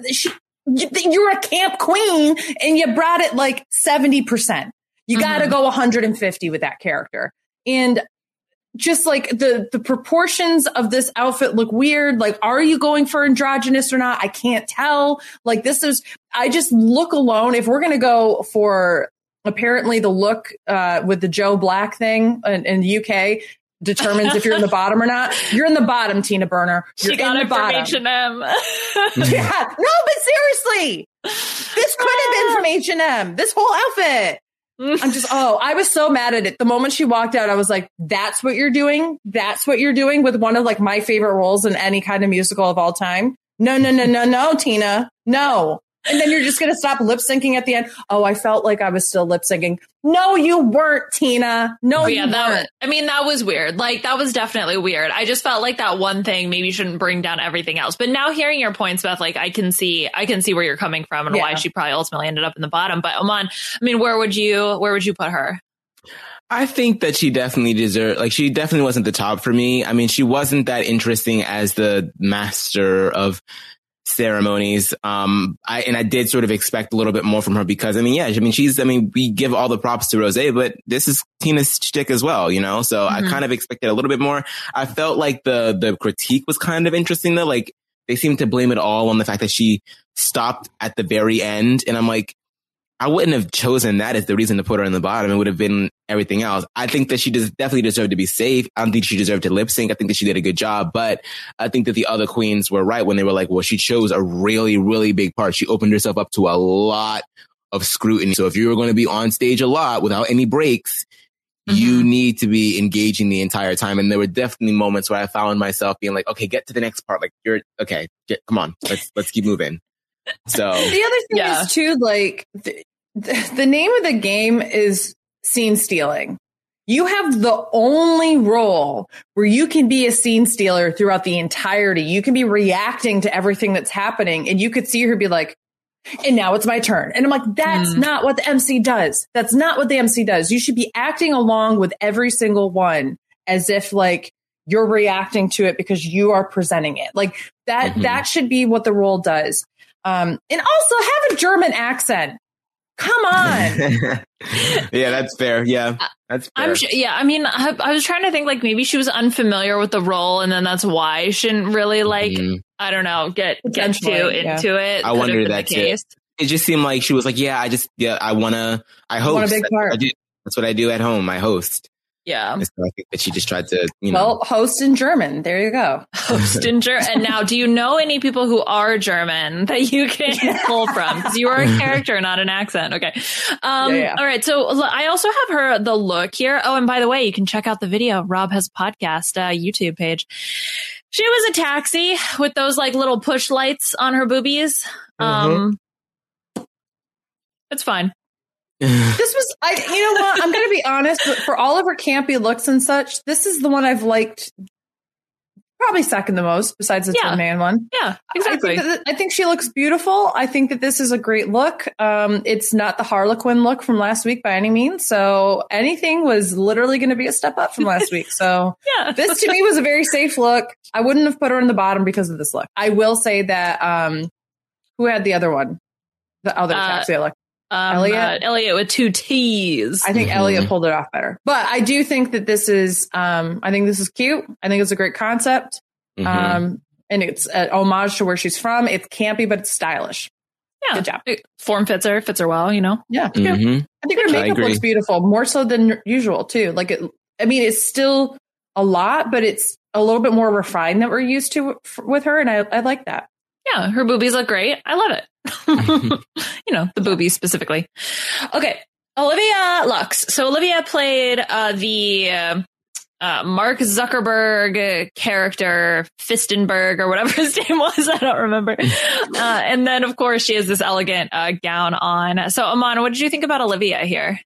you're a camp queen and you brought it like seventy percent. You mm-hmm. got to go one hundred fifty with that character. And just like the, the proportions of this outfit look weird. Like, are you going for androgynous or not? I can't tell. Like, this is, I just look alone. If we're going to go for apparently the look uh, with the Joe Black thing in, in the U K determines if you're in the bottom or not. You're in the bottom, Tina Burner. You're she got in it the from bottom. H and M. Yeah. No, but seriously, this could have been from H and M. This whole outfit. I'm just, oh, I was so mad at it. The moment she walked out, I was like, that's what you're doing? That's what you're doing with one of like my favorite roles in any kind of musical of all time? No, no, no, no, no, Tina. No. And then you're just going to stop lip syncing at the end. Oh, I felt like I was still lip syncing. No, you weren't, Tina. No, oh, yeah, you that weren't. Was, I mean, that was weird. Like, that was definitely weird. I just felt like that one thing maybe shouldn't bring down everything else. But now hearing your points, Beth, like, I can see, I can see where you're coming from and yeah. why she probably ultimately ended up in the bottom. But Aman, I mean, where would you, where would you put her? I think that she definitely deserved, like, she definitely wasn't the top for me. I mean, she wasn't that interesting as the master of ceremonies. Um, I, and I did sort of expect a little bit more from her because, I mean, yeah, I mean, she's, I mean, we give all the props to Rosé, but this is Tina's shtick as well, you know? So mm-hmm. I kind of expected a little bit more. I felt like the, the critique was kind of interesting though. Like, they seemed to blame it all on the fact that she stopped at the very end. And I'm like, I wouldn't have chosen that as the reason to put her in the bottom. It would have been everything else. I think that she does definitely deserved to be safe. I don't think she deserved to lip sync. I think that she did a good job, but I think that the other queens were right when they were like, well, she chose a really, really big part. She opened herself up to a lot of scrutiny. So if you were going to be on stage a lot without any breaks, mm-hmm. you need to be engaging the entire time. And there were definitely moments where I found myself being like, okay, get to the next part. Like, you're okay. Get, come on. Let's, let's keep moving. So the other thing yeah. is too, like the, the name of the game is scene stealing. You have the only role where you can be a scene stealer throughout the entirety. You can be reacting to everything that's happening, and you could see her be like, and now it's my turn. And I'm like, that's mm. not what the M C does. That's not what the M C does. You should be acting along with every single one as if like you're reacting to it because you are presenting it. Like that, mm-hmm. that should be what the role does. Um, and also have a German accent. Come on. Yeah, that's fair. Yeah, that's fair. I'm sure, yeah, I mean, I, I was trying to think like maybe she was unfamiliar with the role, and then that's why she didn't really like, mm-hmm. I don't know, get get too yeah. into it. I wondered that too. It just seemed like she was like, yeah, I just, yeah, I want to, I host. I want a big part. I do, that's what I do at home. I host. Yeah. So I think that she just tried to, you know. Well, host in German. There you go. Host in German. And now, do you know any people who are German that you can pull from? Because you are a character, not an accent. Okay. Um, yeah, yeah. All right. So I also have her, the look here. Oh, and by the way, you can check out the video. Rob has a podcast, uh, YouTube page. She was a taxi with those like little push lights on her boobies. Um, mm-hmm. It's fine. This was, I, you know what? I'm going to be honest, but for all of her campy looks and such, this is the one I've liked probably second the most besides the yeah. Tin Man one. Yeah, exactly. I think, that, I think she looks beautiful. I think that this is a great look. Um, it's not the Harlequin look from last week by any means. So anything was literally going to be a step up from last week. So yeah. This to me was a very safe look. I wouldn't have put her in the bottom because of this look. I will say that, um, who had the other one? The other uh, taxi look. Um, Elliot? Uh, Elliot with two T's. I think mm-hmm. Elliot pulled it off better. But I do think that this is, um, I think this is cute. I think it's a great concept. Mm-hmm. Um, and it's an homage to where she's from. It's campy, but it's stylish. Yeah. Good job. It form fits her, fits her well, you know? Yeah. Mm-hmm. I think her makeup looks beautiful, more so than usual, too. Like, it, I mean, it's still a lot, but it's a little bit more refined than we're used to f- with her. And I, I like that. Yeah, her boobies look great. I love it. You know, the boobies specifically. Okay, Olivia Lux. So Olivia played uh, the uh, uh, Mark Zuckerberg character, Fistenberg, or whatever his name was. I don't remember. Uh, and then, of course, she has this elegant uh, gown on. So, Aman, what did you think about Olivia here?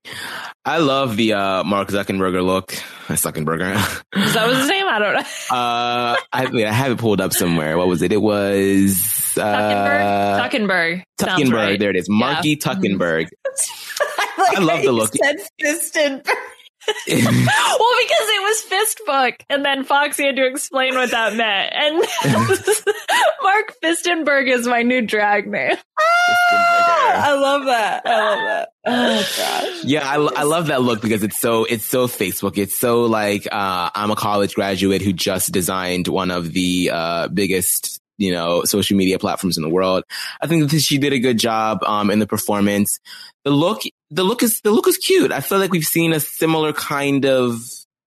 I love the uh, Mark Zuckerberg look. Zuckerberg. Is that was his name? I don't know. uh, I, wait, I have it pulled up somewhere. What was it? It was uh, Tuckenberg. Tuckenberg. Right. There it is. Marky yeah. Tuckenberg. I, like I love the look. Said Fistenberg. Well, because it was fist book, and then Foxy had to explain what that meant. And Mark Fistenberg is my new drag name. I love that. I love that. Oh gosh. Yeah, I, I love that look because it's so it's so Facebook. It's so like uh, I'm a college graduate who just designed one of the uh, biggest, you know, social media platforms in the world. I think that she did a good job um, in the performance. The look, the look is the look is cute. I feel like we've seen a similar kind of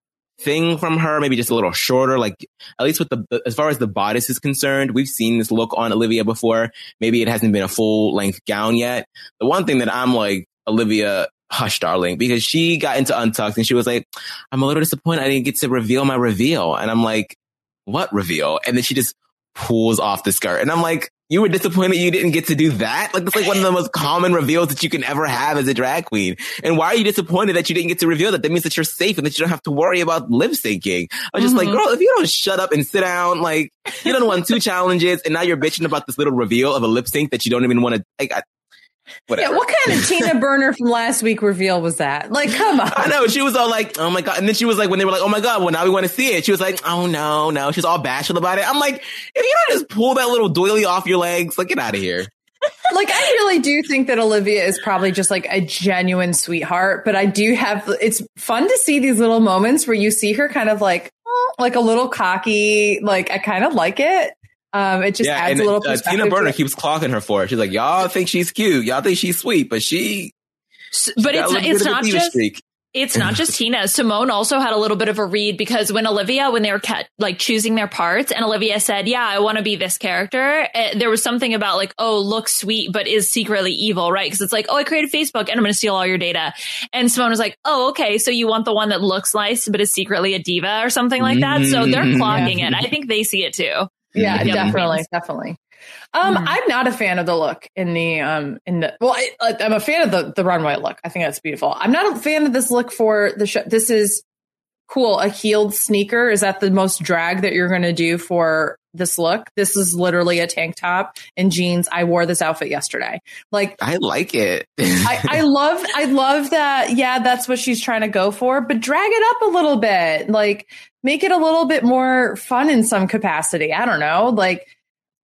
thing from her, maybe just a little shorter. Like at least with the as far as the bodice is concerned, we've seen this look on Olivia before. Maybe it hasn't been a full length gown yet. The one thing that I'm like, Olivia, hush, darling, because she got into Untucked and she was like, I'm a little disappointed I didn't get to reveal my reveal. And I'm like, what reveal? And then she just pulls off the skirt. And I'm like, you were disappointed you didn't get to do that? Like, that's like one of the most common reveals that you can ever have as a drag queen. And why are you disappointed that you didn't get to reveal that? That means that you're safe and that you don't have to worry about lip syncing. I was just mm-hmm. like, girl, if you don't shut up and sit down, like, you done won two challenges and now you're bitching about this little reveal of a lip sync that you don't even want to, like, I, whatever. Yeah, what kind of Tina Burner from last week reveal was that? Like, come on. I know. She was all like, oh my God. And then she was like, when they were like, oh my God, well, now we want to see it. She was like, oh no, no. She's all bashful about it. I'm like, if you don't just pull that little doily off your legs, like, get out of here. Like, I really do think that Olivia is probably just like a genuine sweetheart, but I do have, it's fun to see these little moments where you see her kind of like, like a little cocky, like, I kind of like it. Um, it just yeah, adds and, a little uh, perspective. Tina Burner keeps clocking her for it. She's like, y'all think she's cute. Y'all think she's sweet, but she, but it's not, it's not just, streak. It's not just Tina. Simone also had a little bit of a read because when Olivia, when they were ca- like choosing their parts and Olivia said, yeah, I want to be this character. Uh, there was something about like, oh, looks sweet, but is secretly evil, right? Because it's like, oh, I created Facebook and I'm going to steal all your data. And Simone was like, oh, okay. So you want the one that looks nice, but is secretly a diva or something like that. So they're clocking yeah. it. I think they see it too. Yeah, definitely, definitely. Um, mm. I'm not a fan of the look in the um in the well, I, I'm a fan of the the runway look. I think that's beautiful. I'm not a fan of this look for the show. This is cool. A heeled sneaker, is that the most drag that you're going to do for this look? This is literally a tank top and jeans. I wore this outfit yesterday. Like, I like it. I, I love, I love that. Yeah, that's what she's trying to go for, but drag it up a little bit. Like, make it a little bit more fun in some capacity. I don't know. Like,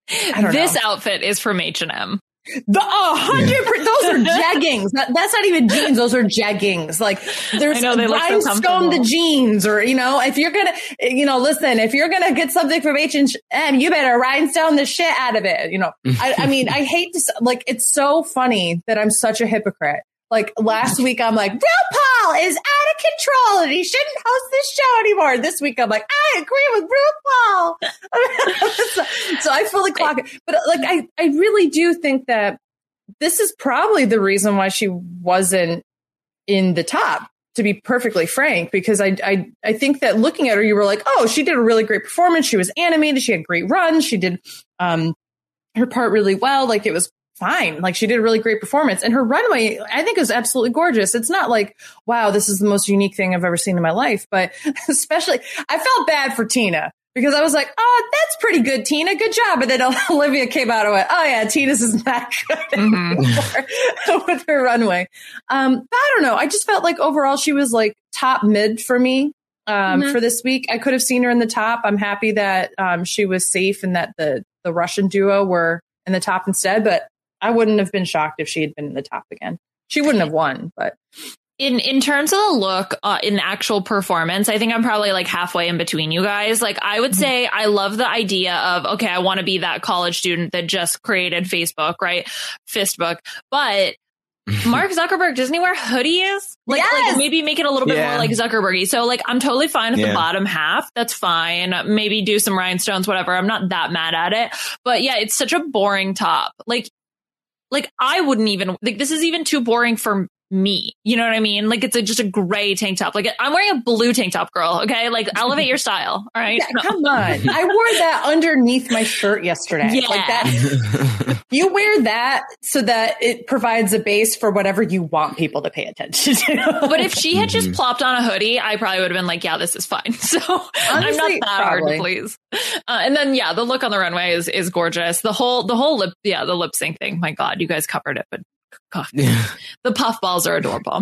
This know. outfit is from H and M. The oh, hundred percent. Those are jeggings. That, that's not even jeans. Those are jeggings. Like there's know, rhinestone the jeans, or you know, if you're gonna, you know, listen, if you're gonna get something from H and M, you better rhinestone the shit out of it. You know, I, I mean, I hate to like. It's so funny that I'm such a hypocrite. Like last week, I'm like, RuPaul is out of control and he shouldn't host this show anymore. This week, I'm like, I agree with RuPaul. so, so I fully clock it. But like, I, I really do think that this is probably the reason why she wasn't in the top, to be perfectly frank, because I, I, I think that looking at her, you were like, oh, she did a really great performance. She was animated. She had great runs. She did um, her part really well. Like it was fine. Like she did a really great performance, and her runway, I think, is absolutely gorgeous. It's not like, wow, this is the most unique thing I've ever seen in my life. But especially, I felt bad for Tina because I was like, oh, that's pretty good, Tina. Good job. And then Olivia came out and went, oh yeah, Tina's is not good anymore mm-hmm. with her runway. Um, but I don't know. I just felt like overall she was like top mid for me um, mm-hmm. for this week. I could have seen her in the top. I'm happy that um, she was safe and that the the Russian duo were in the top instead. But I wouldn't have been shocked if she had been in the top again. She wouldn't have won, but in in terms of the look, uh, in actual performance, I think I'm probably like halfway in between you guys. Like I would say I love the idea of, okay, I want to be that college student that just created Facebook, right? Fistbook. But Mark Zuckerberg, doesn't he wear hoodies? Like, yes! like maybe make it a little bit yeah. more like Zuckerberg-y. So like I'm totally fine with yeah. the bottom half. That's fine. Maybe do some rhinestones, whatever. I'm not that mad at it. But yeah, it's such a boring top. Like Like, I wouldn't even, like, this is even too boring for me. You know what I mean? Like, it's a, just a gray tank top. Like, I'm wearing a blue tank top, girl. Okay. Like, elevate your style. All right. Yeah, come on. I wore that underneath my shirt yesterday. Yeah. Like that. You wear that so that it provides a base for whatever you want people to pay attention to. But if she had just plopped on a hoodie, I probably would have been like, yeah, this is fine. So honestly, I'm not that probably. hard to please. Uh, and then, yeah, the look on the runway is, is gorgeous. The whole, the whole lip, yeah, the lip sync thing. My God, you guys covered it, but God, the puff balls are adorable.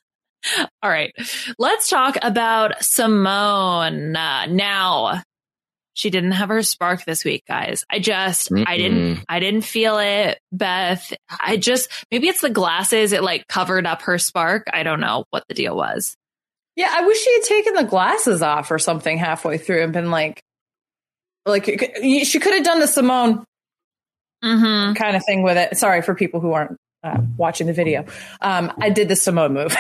All right, let's talk about Simone. Uh, now, she didn't have her spark this week, guys. I just, Mm-mm. I didn't, I didn't feel it, Beth. I just, maybe it's the glasses. It like covered up her spark. I don't know what the deal was. Yeah, I wish she had taken the glasses off or something halfway through and been like, like she could have done the Simone mm-hmm. kind of thing with it. Sorry for people who aren't Uh, watching the video. Um, I did the Simone move.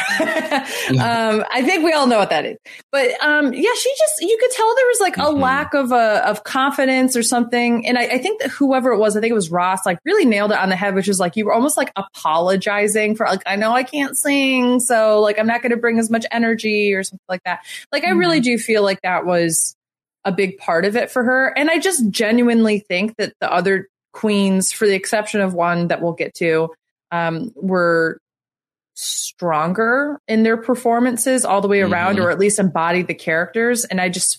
um, I think we all know what that is. But um, yeah, she just, you could tell there was like mm-hmm. a lack of uh, of confidence or something. And I, I think that whoever it was, I think it was Ross, like really nailed it on the head, which is like you were almost like apologizing for like, I know I can't sing, so like I'm not going to bring as much energy or something like that. Like mm-hmm. I really do feel like that was a big part of it for her. And I just genuinely think that the other queens, for the exception of one that we'll get to, Um, were stronger in their performances all the way around, mm-hmm. or at least embodied the characters. And I just,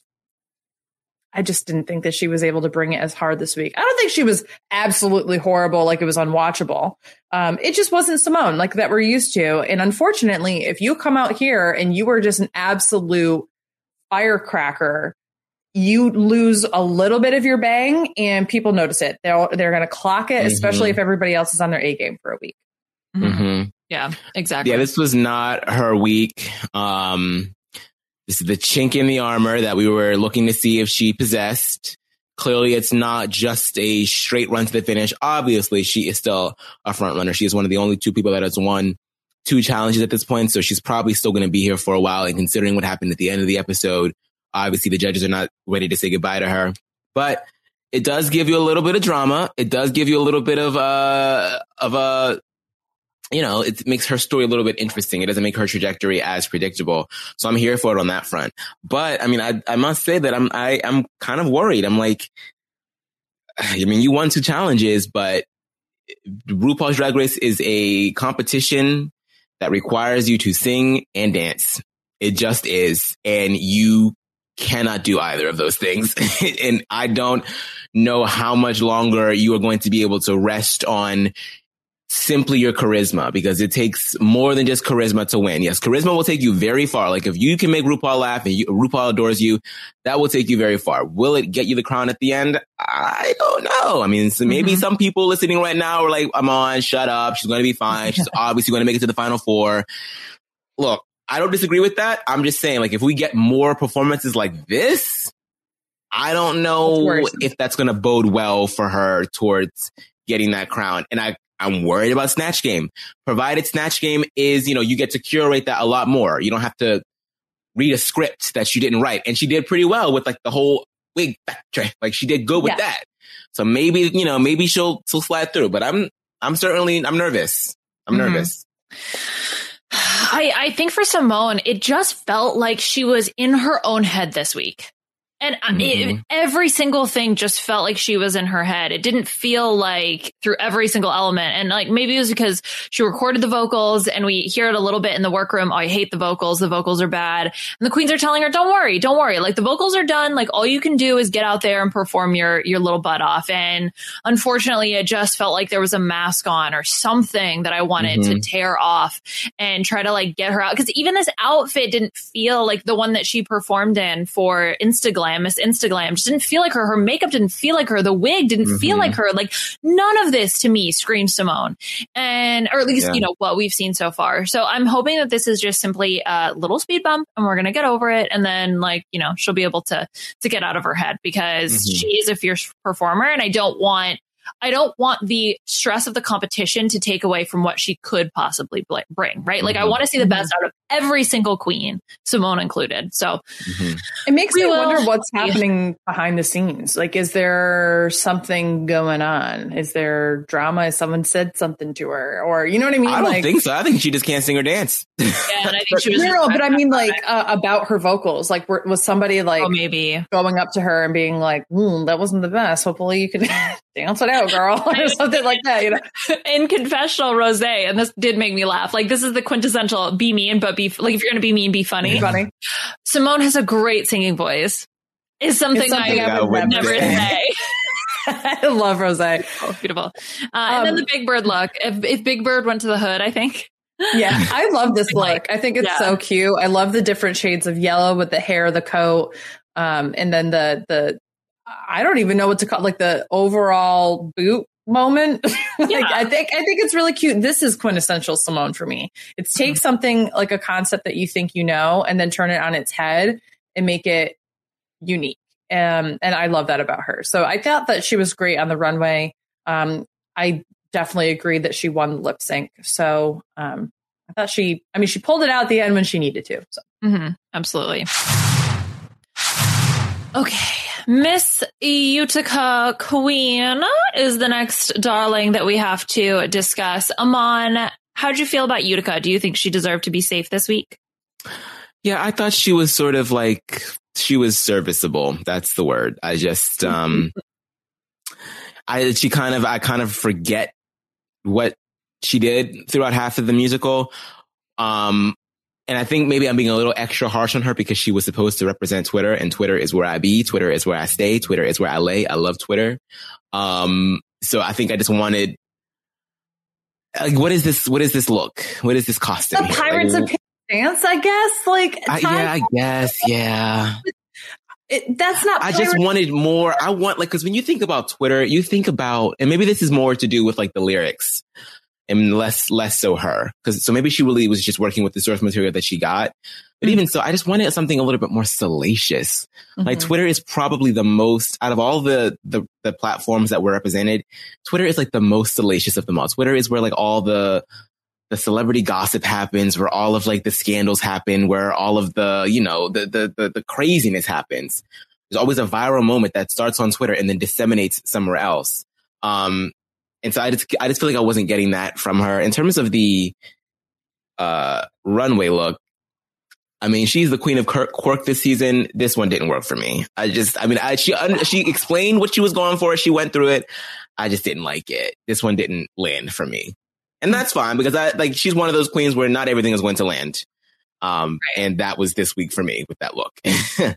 I just didn't think that she was able to bring it as hard this week. I don't think she was absolutely horrible, like it was unwatchable. Um, it just wasn't Simone like that we're used to. And unfortunately, if you come out here and you are just an absolute firecracker, you lose a little bit of your bang and people notice it. They're, they're going to clock it, mm-hmm. especially if everybody else is on their A game for a week. Mm-hmm. Yeah, exactly. Yeah, this was not her week. Um, this is the chink in the armor that we were looking to see if she possessed. Clearly, it's not just a straight run to the finish. Obviously, she is still a front runner. She is one of the only two people that has won two challenges at this point. So she's probably still going to be here for a while. And considering what happened at the end of the episode, obviously the judges are not ready to say goodbye to her. But it does give you a little bit of drama. It does give you a little bit of a, of a, you know, it makes her story a little bit interesting. It doesn't make her trajectory as predictable. So I'm here for it on that front. But I mean, I, I must say that I'm, I, I'm kind of worried. I'm like, I mean, you won two challenges, but RuPaul's Drag Race is a competition that requires you to sing and dance. It just is. And you cannot do either of those things. And I don't know how much longer you are going to be able to rest on simply your charisma, because it takes more than just charisma to win. Yes, charisma will take you very far. Like if you can make RuPaul laugh and you, RuPaul adores you, that will take you very far. Will it get you the crown at the end? I don't know. I mean, so maybe mm-hmm. some people listening right now are like, I'm on, shut up. She's going to be fine. She's obviously going to make it to the final four. Look, I don't disagree with that. I'm just saying, like, if we get more performances like this, I don't know if that's going to bode well for her towards getting that crown. And I, I'm worried about Snatch Game. Provided Snatch Game is, you know, you get to curate that a lot more. You don't have to read a script that she didn't write. And she did pretty well with like the whole wig backtrack. Like she did good with yeah. that. So maybe, you know, maybe she'll, she'll slide through, but I'm, I'm certainly, I'm nervous. I'm mm-hmm. nervous. I, I think for Symone, it just felt like she was in her own head this week. And mm-hmm. it, every single thing just felt like she was in her head. It didn't feel like through every single element. And like maybe it was because she recorded the vocals and we hear it a little bit in the workroom. Oh, I hate the vocals. The vocals are bad. And the queens are telling her, don't worry, don't worry. Like the vocals are done. Like all you can do is get out there and perform your, your little butt off. And unfortunately, it just felt like there was a mask on or something that I wanted mm-hmm. to tear off and try to like get her out. Because even this outfit didn't feel like the one that she performed in for Instagram. Miss Instagram just didn't feel like her. Her makeup didn't feel like her. The wig didn't mm-hmm. feel like her. Like none of this to me screams Symone, and or at least yeah. you know what we've seen so far. So I'm hoping that this is just simply a little speed bump, and we're gonna get over it, and then like you know she'll be able to to get out of her head because mm-hmm. she is a fierce performer, and I don't want. I don't want the stress of the competition to take away from what she could possibly bl- bring, right? Like, mm-hmm. I want to see the best out of every single queen, Symone included. So mm-hmm. it makes me will, wonder what's happening yeah. behind the scenes. Like, is there something going on? Is there drama? Has someone said something to her? Or, you know what I mean? I don't like, think so. I think she just can't sing or dance. Yeah, and I think she was. No, but I mean, like, uh, about her vocals. Like, were, was somebody, like, oh, maybe going up to her and being like, mm, that wasn't the best. Hopefully you can dance it out, girl. Or something like that, you know. In Confessional, Rosé, and this did make me laugh. Like, this is the quintessential be mean, but be like if you're going to be mean, be funny. Be funny. Symone has a great singing voice. Is something, something I, I would never say. I love Rosé. Oh, beautiful. Uh, and um, then the Big Bird look. If, if Big Bird went to the hood, I think. Yeah, I love this look. I think it's yeah. so cute. I love the different shades of yellow with the hair, the coat, um, and then the the. I don't even know what to call like the overall boot moment. like, yeah. I think I think it's really cute. This is quintessential Symone for me. It's take mm-hmm. something like a concept that you think you know and then turn it on its head and make it unique. Um, and I love that about her. So I thought that she was great on the runway. Um, I definitely agreed that she won the lip sync. So um, I thought she, I mean, she pulled it out at the end when she needed to. So mm-hmm. Absolutely. Okay. Miss Utica Queen is the next darling that we have to discuss. Aman, how'd you feel about Utica? Do you think she deserved to be safe this week? Yeah, I thought she was sort of like, she was serviceable. That's the word. I just, um, I, she kind of, I kind of forget what she did throughout half of the musical. Um, And I think maybe I'm being a little extra harsh on her because she was supposed to represent Twitter, and Twitter is where I be. Twitter is where I stay. Twitter is where I lay. I love Twitter. Um, so I think I just wanted, like, what is this? What is this look? What is this costume? The Pirates like, of Dance, I guess. Like, I, yeah, I guess. Yeah. It, that's not. I just wanted more. I want, like, because when you think about Twitter, you think about, and maybe this is more to do with like the lyrics. And less, less so her. Cause so maybe she really was just working with the source material that she got. But mm-hmm. even so, I just wanted something a little bit more salacious. Mm-hmm. Like Twitter is probably the most, out of all the, the, the platforms that were represented, Twitter is like the most salacious of them all. Twitter is where like all the, the celebrity gossip happens, where all of like the scandals happen, where all of the, you know, the, the, the, the craziness happens. There's always a viral moment that starts on Twitter and then disseminates somewhere else. Um, And so I just, I just feel like I wasn't getting that from her. In terms of the uh, runway look, I mean, she's the queen of quirk this season. This one didn't work for me. I just, I mean, I, she she explained what she was going for. She went through it. I just didn't like it. This one didn't land for me. And that's fine because I like she's one of those queens where not everything is going to land. Um, right. And that was this week for me with that look.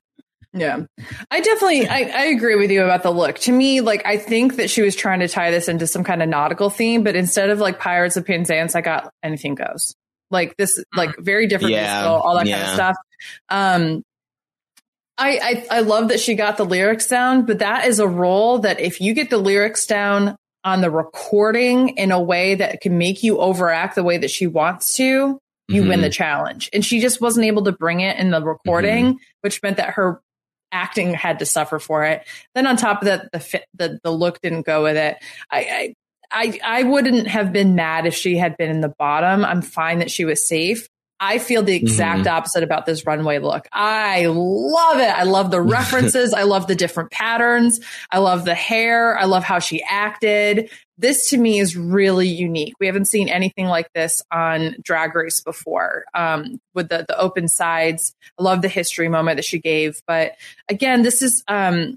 Yeah, I definitely, I, I agree with you about the look. To me, like, I think that she was trying to tie this into some kind of nautical theme, but instead of like Pirates of Penzance, I got Anything Goes. Like this, like very different yeah, musical, all that yeah. kind of stuff. Um, I, I, I love that she got the lyrics down, but that is a role that if you get the lyrics down on the recording in a way that can make you overact the way that she wants to, you mm-hmm. win the challenge. And she just wasn't able to bring it in the recording, mm-hmm. which meant that her acting had to suffer for it. Then on top of that, the fit, the, the look didn't go with it. I, I, I, I wouldn't have been mad if she had been in the bottom. I'm fine that she was safe. I feel the exact mm-hmm. opposite about this runway look. I love it. I love the references. I love the different patterns. I love the hair. I love how she acted. This to me is really unique. We haven't seen anything like this on Drag Race before, um, with the, the open sides. I love the history moment that she gave. But again, this is, um,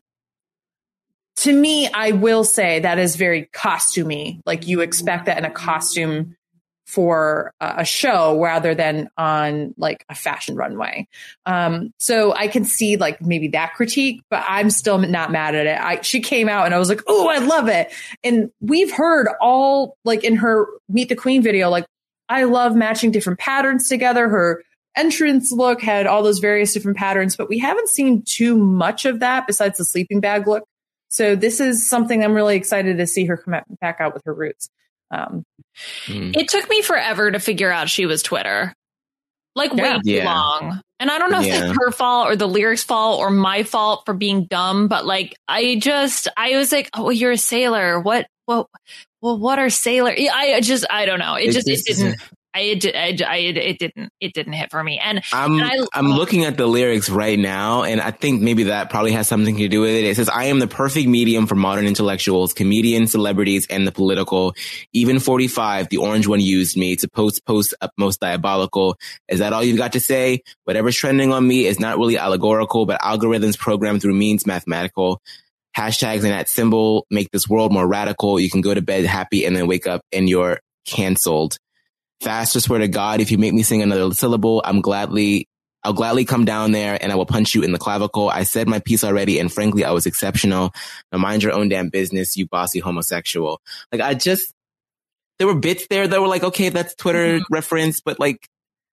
to me, I will say that is very costumey. Like you expect that in a costume for a show rather than on like a fashion runway. Um, so I can see like maybe that critique, but I'm still not mad at it. I, she came out and I was like, oh, I love it. And we've heard all like in her Meet the Queen video, like I love matching different patterns together. Her entrance look had all those various different patterns, but we haven't seen too much of that besides the sleeping bag look. So this is something I'm really excited to see her come back out with her roots. Um, mm. It took me forever to figure out she was Twitter, like yeah. way too yeah. long. And I don't know yeah. if it's her fault or the lyrics' fault or my fault for being dumb, but like I just I was like, oh, you're a sailor. What? What? Well, what are sailor? I just I don't know. It, it just it didn't. I it, I, I it didn't it didn't hit for me. And I'm and I, I'm looking at the lyrics right now, and I think maybe that probably has something to do with it. It says, "I am the perfect medium for modern intellectuals, comedians, celebrities, and the political. Even forty-five, the orange one used me to post post up most diabolical. Is that all you've got to say? Whatever's trending on me is not really allegorical, but algorithms programmed through means mathematical. Hashtags and that symbol make this world more radical. You can go to bed happy and then wake up and you're canceled. Faster, swear to God, if you make me sing another syllable, I'm gladly, I'll gladly come down there and I will punch you in the clavicle. I said my piece already, and frankly, I was exceptional. Now mind your own damn business, you bossy homosexual." Like, I just, there were bits there that were like, okay, that's Twitter mm-hmm. reference, but like,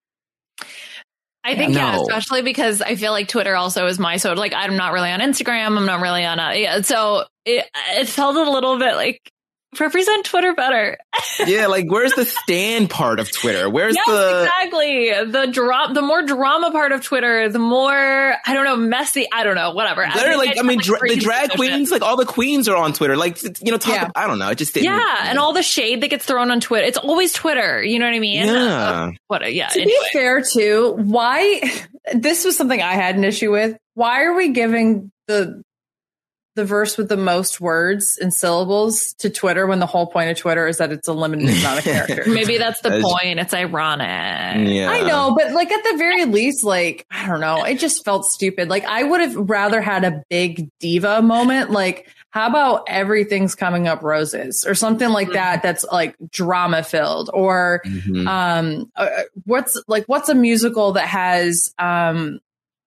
I think, no. yeah, especially because I feel like Twitter also is my, so like, I'm not really on Instagram. I'm not really on, a, yeah, so it, it felt a little bit like, represent Twitter better. Yeah, like where's the stand part of Twitter? Where's yes, the exactly the drop? The more drama part of Twitter, the more I don't know, messy. I don't know, whatever. They're I like, I, I mean, like dra- the drag queens, like all the queens are on Twitter. Like, you know, talk. Yeah. About, I don't know. It just didn't, yeah, you know. And all the shade that gets thrown on Twitter. It's always Twitter. You know what I mean? Yeah. Uh, what? Yeah. To anyway. be fair, too, why? This was something I had an issue with. Why are we giving the the verse with the most words and syllables to Twitter when the whole point of Twitter is that it's a limited amount of characters? Maybe that's the point. It's ironic. Yeah. I know, but like at the very least, like, I don't know. It just felt stupid. Like I would have rather had a big diva moment. Like, how about everything's coming up roses or something like mm-hmm. that? That's like drama filled or, mm-hmm. um, uh, what's like, what's a musical that has, um,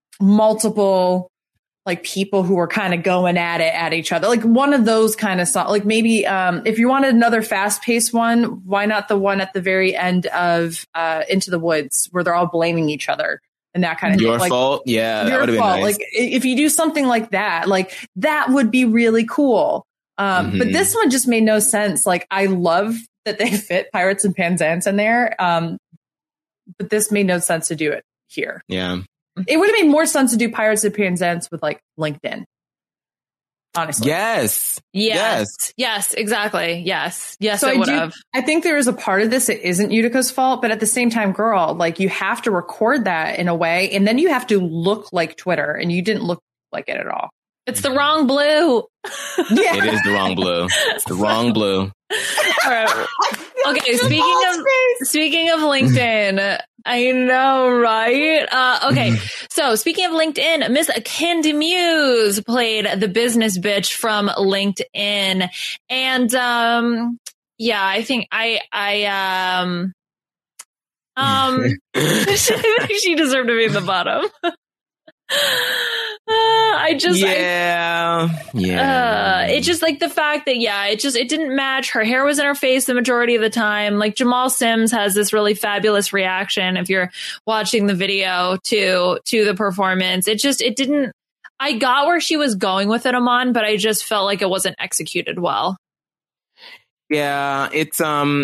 multiple, like people who are kind of going at it at each other, like one of those kind of songs. Like maybe um, if you wanted another fast paced one, why not the one at the very end of uh, Into the Woods where they're all blaming each other and that kind of your thing. Like, fault. Yeah, your that would fault. have been nice. Like if you do something like that, like that would be really cool. Um, mm-hmm. But this one just made no sense. Like I love that they fit Pirates and Penzance in there, um, but this made no sense to do it here. Yeah. It would have made more sense to do Pirates of Penzance with like LinkedIn. Honestly. Yes. Yes. Yes. Yes, exactly. Yes. Yes, so it would have. I think there is a part of this that isn't Utica's fault, but at the same time, girl, like you have to record that in a way, and then you have to look like Twitter, and you didn't look like it at all. It's the wrong blue. Yeah. It is the wrong blue. It's the wrong blue. All right. Okay, speaking of speaking of LinkedIn, I know, right? Uh, okay, so speaking of LinkedIn, Miss Candy Muse played the business bitch from LinkedIn, and um, yeah, I think I I um um she deserved to be in the bottom. I just, yeah, I, yeah. Uh, it's just like the fact that, yeah, it just, it didn't match. Her hair was in her face the majority of the time. Like Jamal Sims has this really fabulous reaction. If you're watching the video to, to the performance, it just, it didn't, I got where she was going with it, Aman, but I just felt like it wasn't executed well. Yeah, it's, um,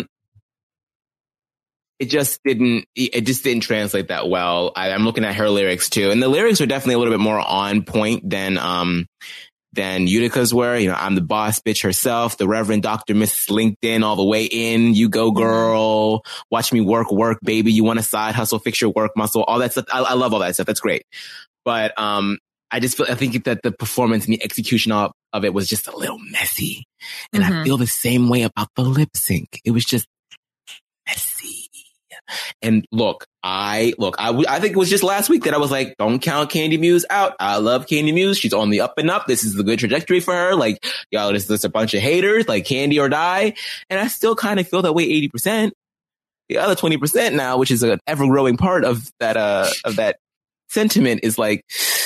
it just didn't, it just didn't translate that well. I, I'm looking at her lyrics too. And the lyrics are definitely a little bit more on point than, um, than Utica's were. You know, I'm the boss bitch herself, the Reverend Doctor Missus LinkedIn all the way in. You go girl. Watch me work, work, baby. You want a side hustle, fix your work muscle, all that stuff. I, I love all that stuff. That's great. But, um, I just feel, I think that the performance and the execution of, of it was just a little messy. And mm-hmm. I feel the same way about the lip sync. It was just messy. And look, I look, I, I think it was just last week that I was like, don't count Kandy Muse out. I love Kandy Muse. She's on the up and up. This is the good trajectory for her. Like, y'all, there's, there's a bunch of haters, like Kandy or die. And I still kind of feel that way eighty percent. The other twenty percent now, which is an ever growing part of that, uh, of that sentiment is like,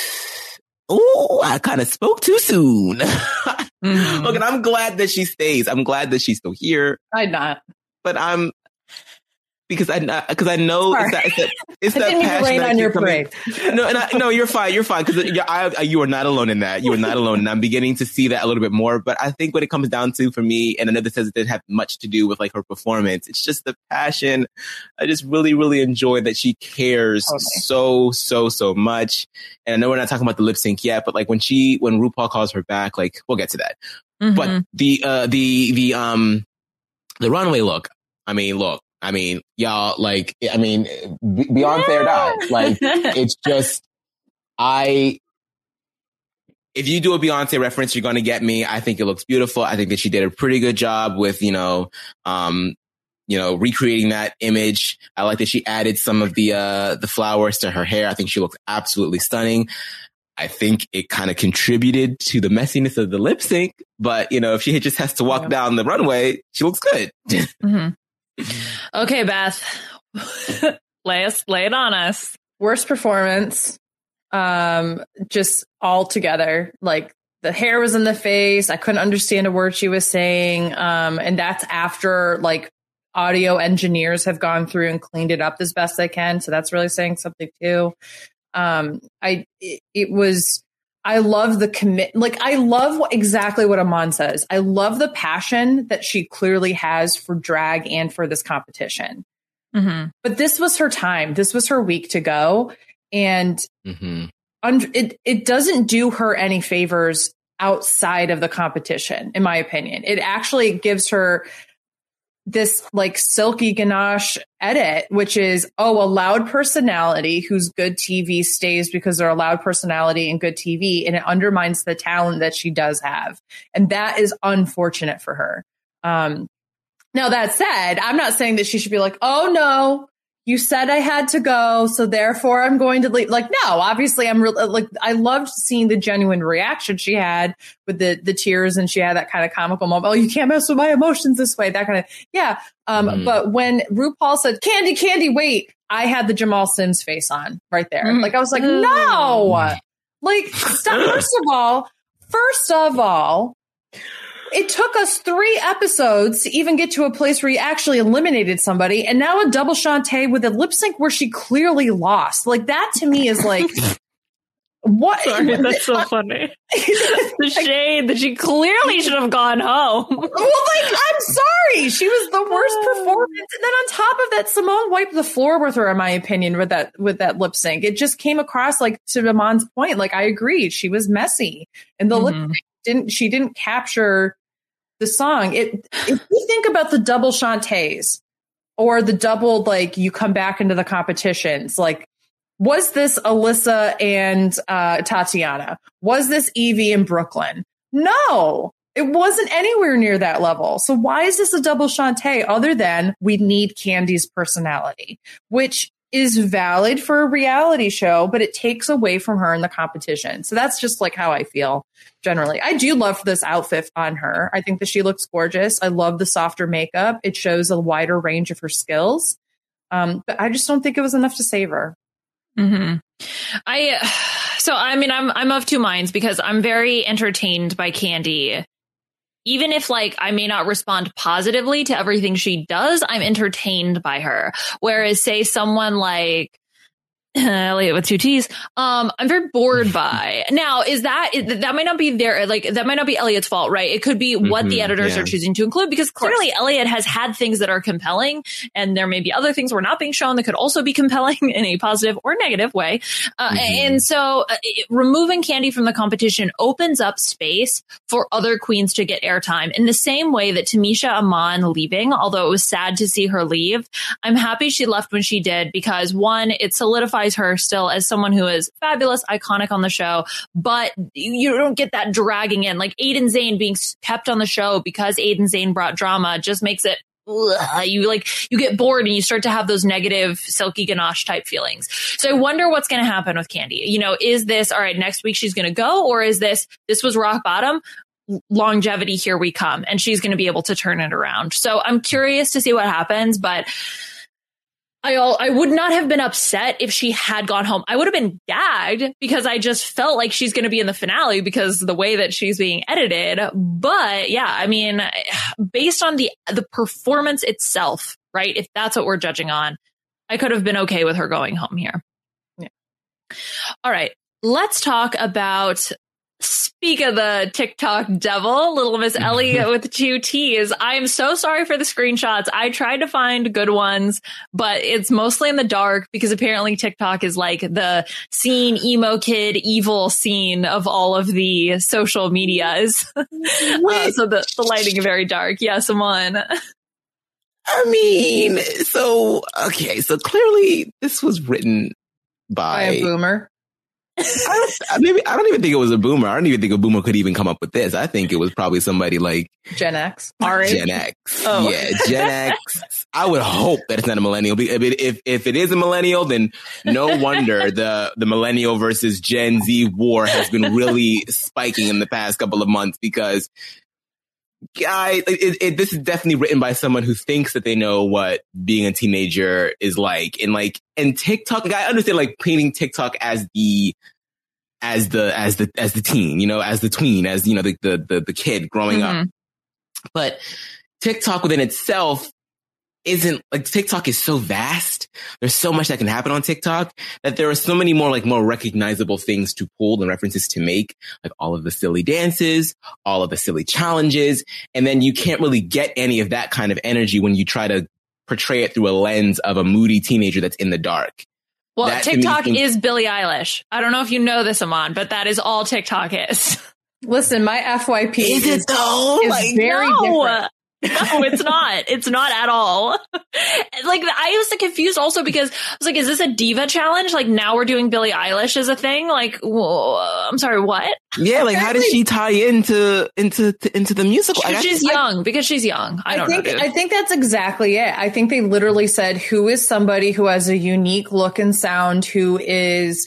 oh, I kind of spoke too soon. Mm-hmm. Look, and I'm glad that she stays. I'm glad that she's still here. I'm not. But I'm, because I, because I know it's that, it's that, it's that passion rain that on your coming, parade. No, and I, no, you're fine. You're fine. Because I, you are not alone in that. You are not alone. And I'm beginning to see that a little bit more. But I think when it comes down to, for me, and I know this doesn't have much to do with like her performance, it's just the passion. I just really, really enjoy that she cares okay. so, so, so much. And I know we're not talking about the lip sync yet, but like when she, when RuPaul calls her back, like we'll get to that. Mm-hmm. But the, uh, the, the, um, the runway look, I mean, look, I mean, y'all, like, I mean, Beyonce or die. Like, it's just, I, if you do a Beyonce reference, you're going to get me. I think it looks beautiful. I think that she did a pretty good job with, you know, um, you know, recreating that image. I like that she added some of the, uh, the flowers to her hair. I think she looks absolutely stunning. I think it kind of contributed to the messiness of the lip sync, but, you know, if she just has to walk yeah. down the runway, she looks good. Mm-hmm. Okay, Beth, lay us, lay it on us. Worst performance, um, just all together. Like the hair was in the face. I couldn't understand a word she was saying. Um, and that's after like audio engineers have gone through and cleaned it up as best they can. So that's really saying something too. Um, I, it, it was, I love the commit, like, I love what, exactly what Aman says. I love the passion that she clearly has for drag and for this competition. Mm-hmm. But this was her time. This was her week to go. And mm-hmm. un- it, it doesn't do her any favors outside of the competition, in my opinion. It actually gives her this like silky ganache edit, which is, oh, a loud personality whose good T V stays because they're a loud personality and good T V, and it undermines the talent that she does have. And that is unfortunate for her. Um, now, that said, I'm not saying that she should be like, oh, no, you said I had to go, so therefore I'm going to leave. Like, no, obviously I'm really like, I loved seeing the genuine reaction she had with the, the tears, and she had that kind of comical moment. Oh, you can't mess with my emotions this way. That kind of, yeah. Um, mm. But when RuPaul said, Kandy, Kandy, wait, I had the Jamal Sims face on right there. Mm. Like, I was like, mm. no, like, stop. First of all, first of all, it took us three episodes to even get to a place where you actually eliminated somebody. And now a double Shantae with a lip sync where she clearly lost. Like, that to me is like, what? Sorry, that's so funny. The shade that she clearly should have gone home. Well, like, I'm sorry. She was the worst performance. And then on top of that, Simone wiped the floor with her, in my opinion, with that, with that lip sync. It just came across, like, to Aman's point. Like, I agree. She was messy. And the mm-hmm. lip sync didn't, she didn't capture the song. It, if you think about the double Shantaes or the double, like, you come back into the competitions, like, was this Alyssa and uh, Tatiana? Was this Evie and Brooklyn? No, it wasn't anywhere near that level. So why is this a double Shantae other than we need Kandy's personality, which is valid for a reality show, but it takes away from her in the competition. So that's just like how I feel generally. I do love this outfit on her. I think that she looks gorgeous. I love the softer makeup. It shows a wider range of her skills. Um, but I just don't think it was enough to save her. Mm-hmm. I, uh, So, I mean, I'm I'm of two minds because I'm very entertained by Kandi. Even if, like, I may not respond positively to everything she does, I'm entertained by her. Whereas, say, someone like Elliot with two T's, um, I'm very bored by. Now, is that, that might not be their, like, that might not be Elliot's fault, right? It could be what mm-hmm, the editors yeah. are choosing to include, because clearly Elliot has had things that are compelling, and there may be other things we're not being shown that could also be compelling in a positive or negative way. Uh, mm-hmm. And so uh, removing Kandi from the competition opens up space for other queens to get airtime in the same way that Tamisha Iman leaving, although it was sad to see her leave, I'm happy she left when she did, because one, it solidifies her still as someone who is fabulous, iconic on the show, but you don't get that dragging in. Like Aiden Zhane being kept on the show because Aiden Zhane brought drama just makes it, ugh, you like, you get bored and you start to have those negative Silky Ganache type feelings. So I wonder what's going to happen with Kandi. You know, is this, all right, next week she's going to go, or is this, this was rock bottom? Longevity, here we come, and she's going to be able to turn it around. So I'm curious to see what happens, but I I would not have been upset if she had gone home. I would have been gagged because I just felt like she's going to be in the finale because of the way that she's being edited. But yeah, I mean, based on the the performance itself, right? If that's what we're judging on, I could have been okay with her going home here. Yeah. All right. Let's talk about, speak of the TikTok devil, little Miss Ellie with two T's. I'm so sorry for the screenshots. I tried to find good ones, but it's mostly in the dark because apparently TikTok is like the scene, emo kid, evil scene of all of the social medias. uh, so the, the lighting is very dark. Yeah, Simone. I mean, so, okay, so clearly this was written by, by a boomer. I don't, maybe I don't even think it was a boomer. I don't even think a boomer could even come up with this. I think it was probably somebody like Gen X. Gen X. Oh. Yeah, Gen X. I would hope that it's not a millennial. If if it is a millennial, then no wonder the the millennial versus Gen Z war has been really spiking in the past couple of months, because guy, it, it, this is definitely written by someone who thinks that they know what being a teenager is like. And like, and TikTok, like, I understand like painting TikTok as the, as the, as the, as the teen, you know, as the tween, as, you know, the, the, the, the kid growing mm-hmm. up. But TikTok within itself isn't, like, TikTok is so vast. There's so much that can happen on TikTok that there are so many more, like, more recognizable things to pull and references to make, like all of the silly dances, all of the silly challenges. And then you can't really get any of that kind of energy when you try to portray it through a lens of a moody teenager that's in the dark. Well, that, TikTok me, is Billie Eilish. I don't know if you know this, Iman, but that is all TikTok is. Listen, my F Y P is, is it though? Is like, very no. different. No, it's not. It's not at all. Like, I was confused also because I was like, is this a diva challenge? Like, now we're doing Billie Eilish as a thing? Like, whoa, I'm sorry, what? Yeah, like, how did she tie into into into the musical? Because she's I, young. I, because she's young. I, I don't think, know. Dude. I think that's exactly it. I think they literally said, who is somebody who has a unique look and sound, who is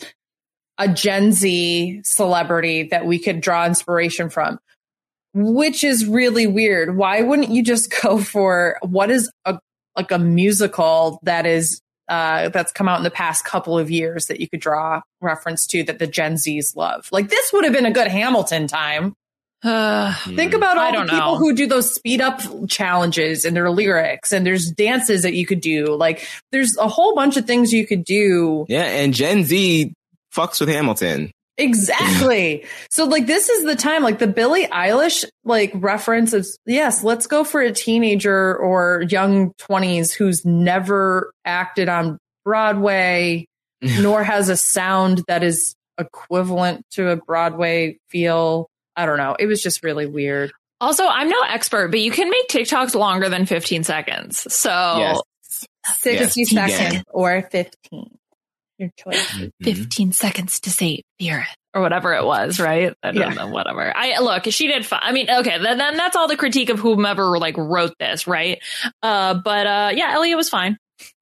a Gen Z celebrity that we could draw inspiration from? Which is really weird. Why wouldn't you just go for what is a like a musical that is uh, that's come out in the past couple of years that you could draw reference to that the Gen Zs love? Like, this would have been a good Hamilton time. Uh, Think about all the people know. who do those speed up challenges and their lyrics, and there's dances that you could do. Like, there's a whole bunch of things you could do. Yeah, and Gen Z fucks with Hamilton. Exactly. So like, this is the time, like the Billie Eilish, like reference is, yes, let's go for a teenager or young twenties who's never acted on Broadway, nor has a sound that is equivalent to a Broadway feel. I don't know. It was just really weird. Also, I'm no expert, but you can make TikToks longer than fifteen seconds. So yes. sixty yes. seconds yeah. or fifteen. Your choice. Mm-hmm. fifteen seconds to say the earth or whatever it was, right? I don't yeah. know, whatever. I look, she did fine. I mean, okay, then, then that's all the critique of whomever like wrote this, right? Uh, but uh, yeah, Elliot was fine.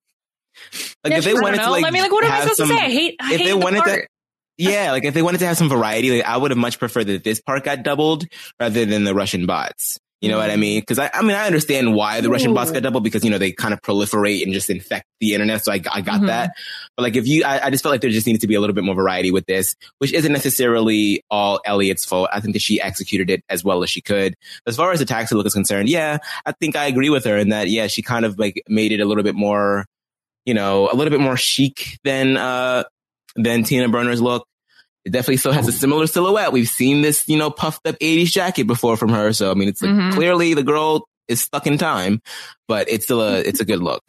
Like yeah, if they wanted to, like, I mean, like, what am I supposed some, to say? I hate. I if hate they the wanted part. to. Yeah, like if they wanted to have some variety, like I would have much preferred that this part got doubled rather than the Russian bots. You know what I mean? Because I, I mean, I understand why the Ooh. Russian bots got double because, you know, they kind of proliferate and just infect the internet. So I, I got mm-hmm. that. But like, if you, I, I just felt like there just needed to be a little bit more variety with this, which isn't necessarily all Elliot's fault. I think that she executed it as well as she could. As far as the taxi look is concerned, yeah, I think I agree with her in that, yeah, she kind of like made it a little bit more, you know, a little bit more chic than, uh, than Tina Burner's look. It definitely still has a similar silhouette. We've seen this, you know, puffed up eighties jacket before from her. So, I mean, it's like mm-hmm. clearly the girl is stuck in time, but it's still a, it's a good look.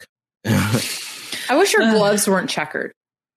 I wish her gloves weren't checkered.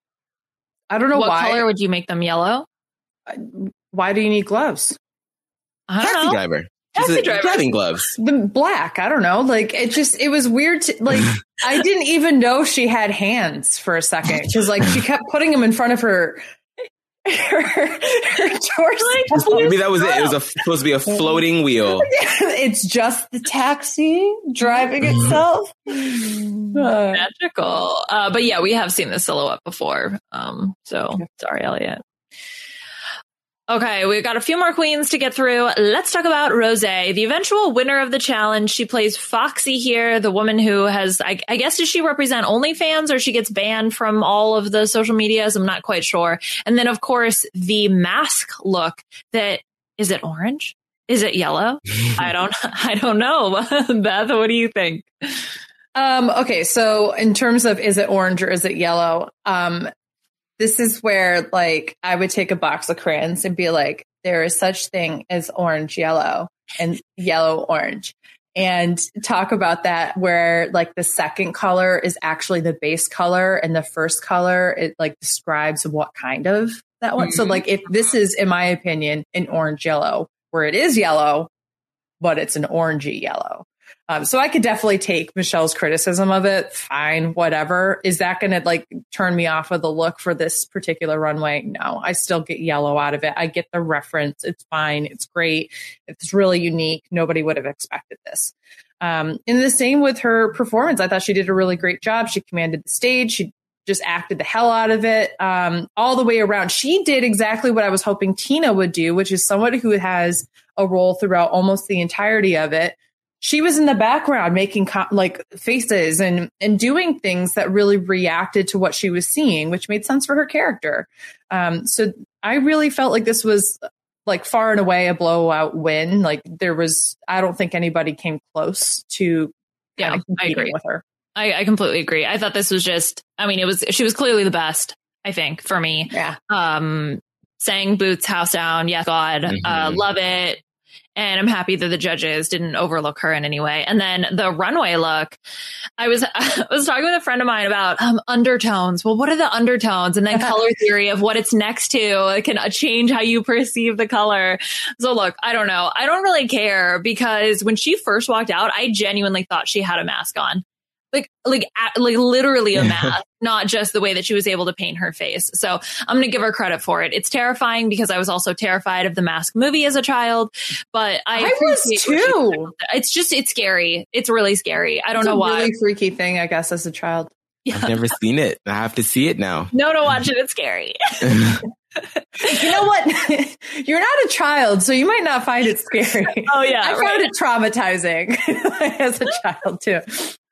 I don't know what why. What color would you make them? Yellow? Why do you need gloves? I don't Taxi know. driver. Taxi driver. Driving gloves. The black. I don't know. Like, it just, it was weird. To, like, I didn't even know she had hands for a second. Cause like she kept putting them in front of her. Her, her torso. Maybe that was it. It was a, supposed to be a floating wheel. It's just the taxi driving itself. Uh, Magical. Uh, but yeah, we have seen the silhouette before. Um, so sorry, Elliot. Okay, we've got a few more queens to get through. Let's talk about Rosé, the eventual winner of the challenge. She plays Foxy here, the woman who has, I, I guess, does she represent OnlyFans or she gets banned from all of the social medias? I'm not quite sure. And then, of course, the mask look that, is it orange? Is it yellow? I don't, I don't know. Beth, what do you think? Um, okay, so in terms of is it orange or is it yellow? Um, This is where, like, I would take a box of crayons and be like, there is such thing as orange, yellow, and yellow, orange. And talk about that where, like, the second color is actually the base color and the first color, it, like, describes what kind of that one. Mm-hmm. So, like, if this is, in my opinion, an orange yellow, where it is yellow, but it's an orangey yellow. Um, so I could definitely take Michelle's criticism of it. Fine, whatever. Is that going to like turn me off of the look for this particular runway? No, I still get yellow out of it. I get the reference. It's fine. It's great. It's really unique. Nobody would have expected this. Um, and the same with her performance. I thought she did a really great job. She commanded the stage. She just acted the hell out of it um, all the way around. She did exactly what I was hoping Tina would do, which is someone who has a role throughout almost the entirety of it. She was in the background making co- like faces and, and doing things that really reacted to what she was seeing, which made sense for her character. Um, so I really felt like this was like far and away a blowout win. Like there was, I don't think anybody came close to yeah, I agree with her. I, I completely agree. I thought this was just, I mean, it was, she was clearly the best, I think, for me. Yeah. Um, sang Boots House Down. Yes, God, mm-hmm. uh, love it. And I'm happy that the judges didn't overlook her in any way. And then the runway look, I was I was talking with a friend of mine about um, undertones. Well, what are the undertones? And then color theory of what it's next to. It can change how you perceive the color. So look, I don't know. I don't really care because when she first walked out, I genuinely thought she had a mask on. Like, like, like literally a mask, not just the way that she was able to paint her face. So I'm going to give her credit for it. It's terrifying because I was also terrified of the Mask movie as a child, but I, I was too. It's just, it's scary. It's really scary. I don't it's know a why. Really freaky thing, I guess, as a child. Yeah. I've never seen it. I have to see it now. No, don't watch it. It's scary. You know what? You're not a child, so you might not find it scary. Oh yeah. I right. found it traumatizing as a child too.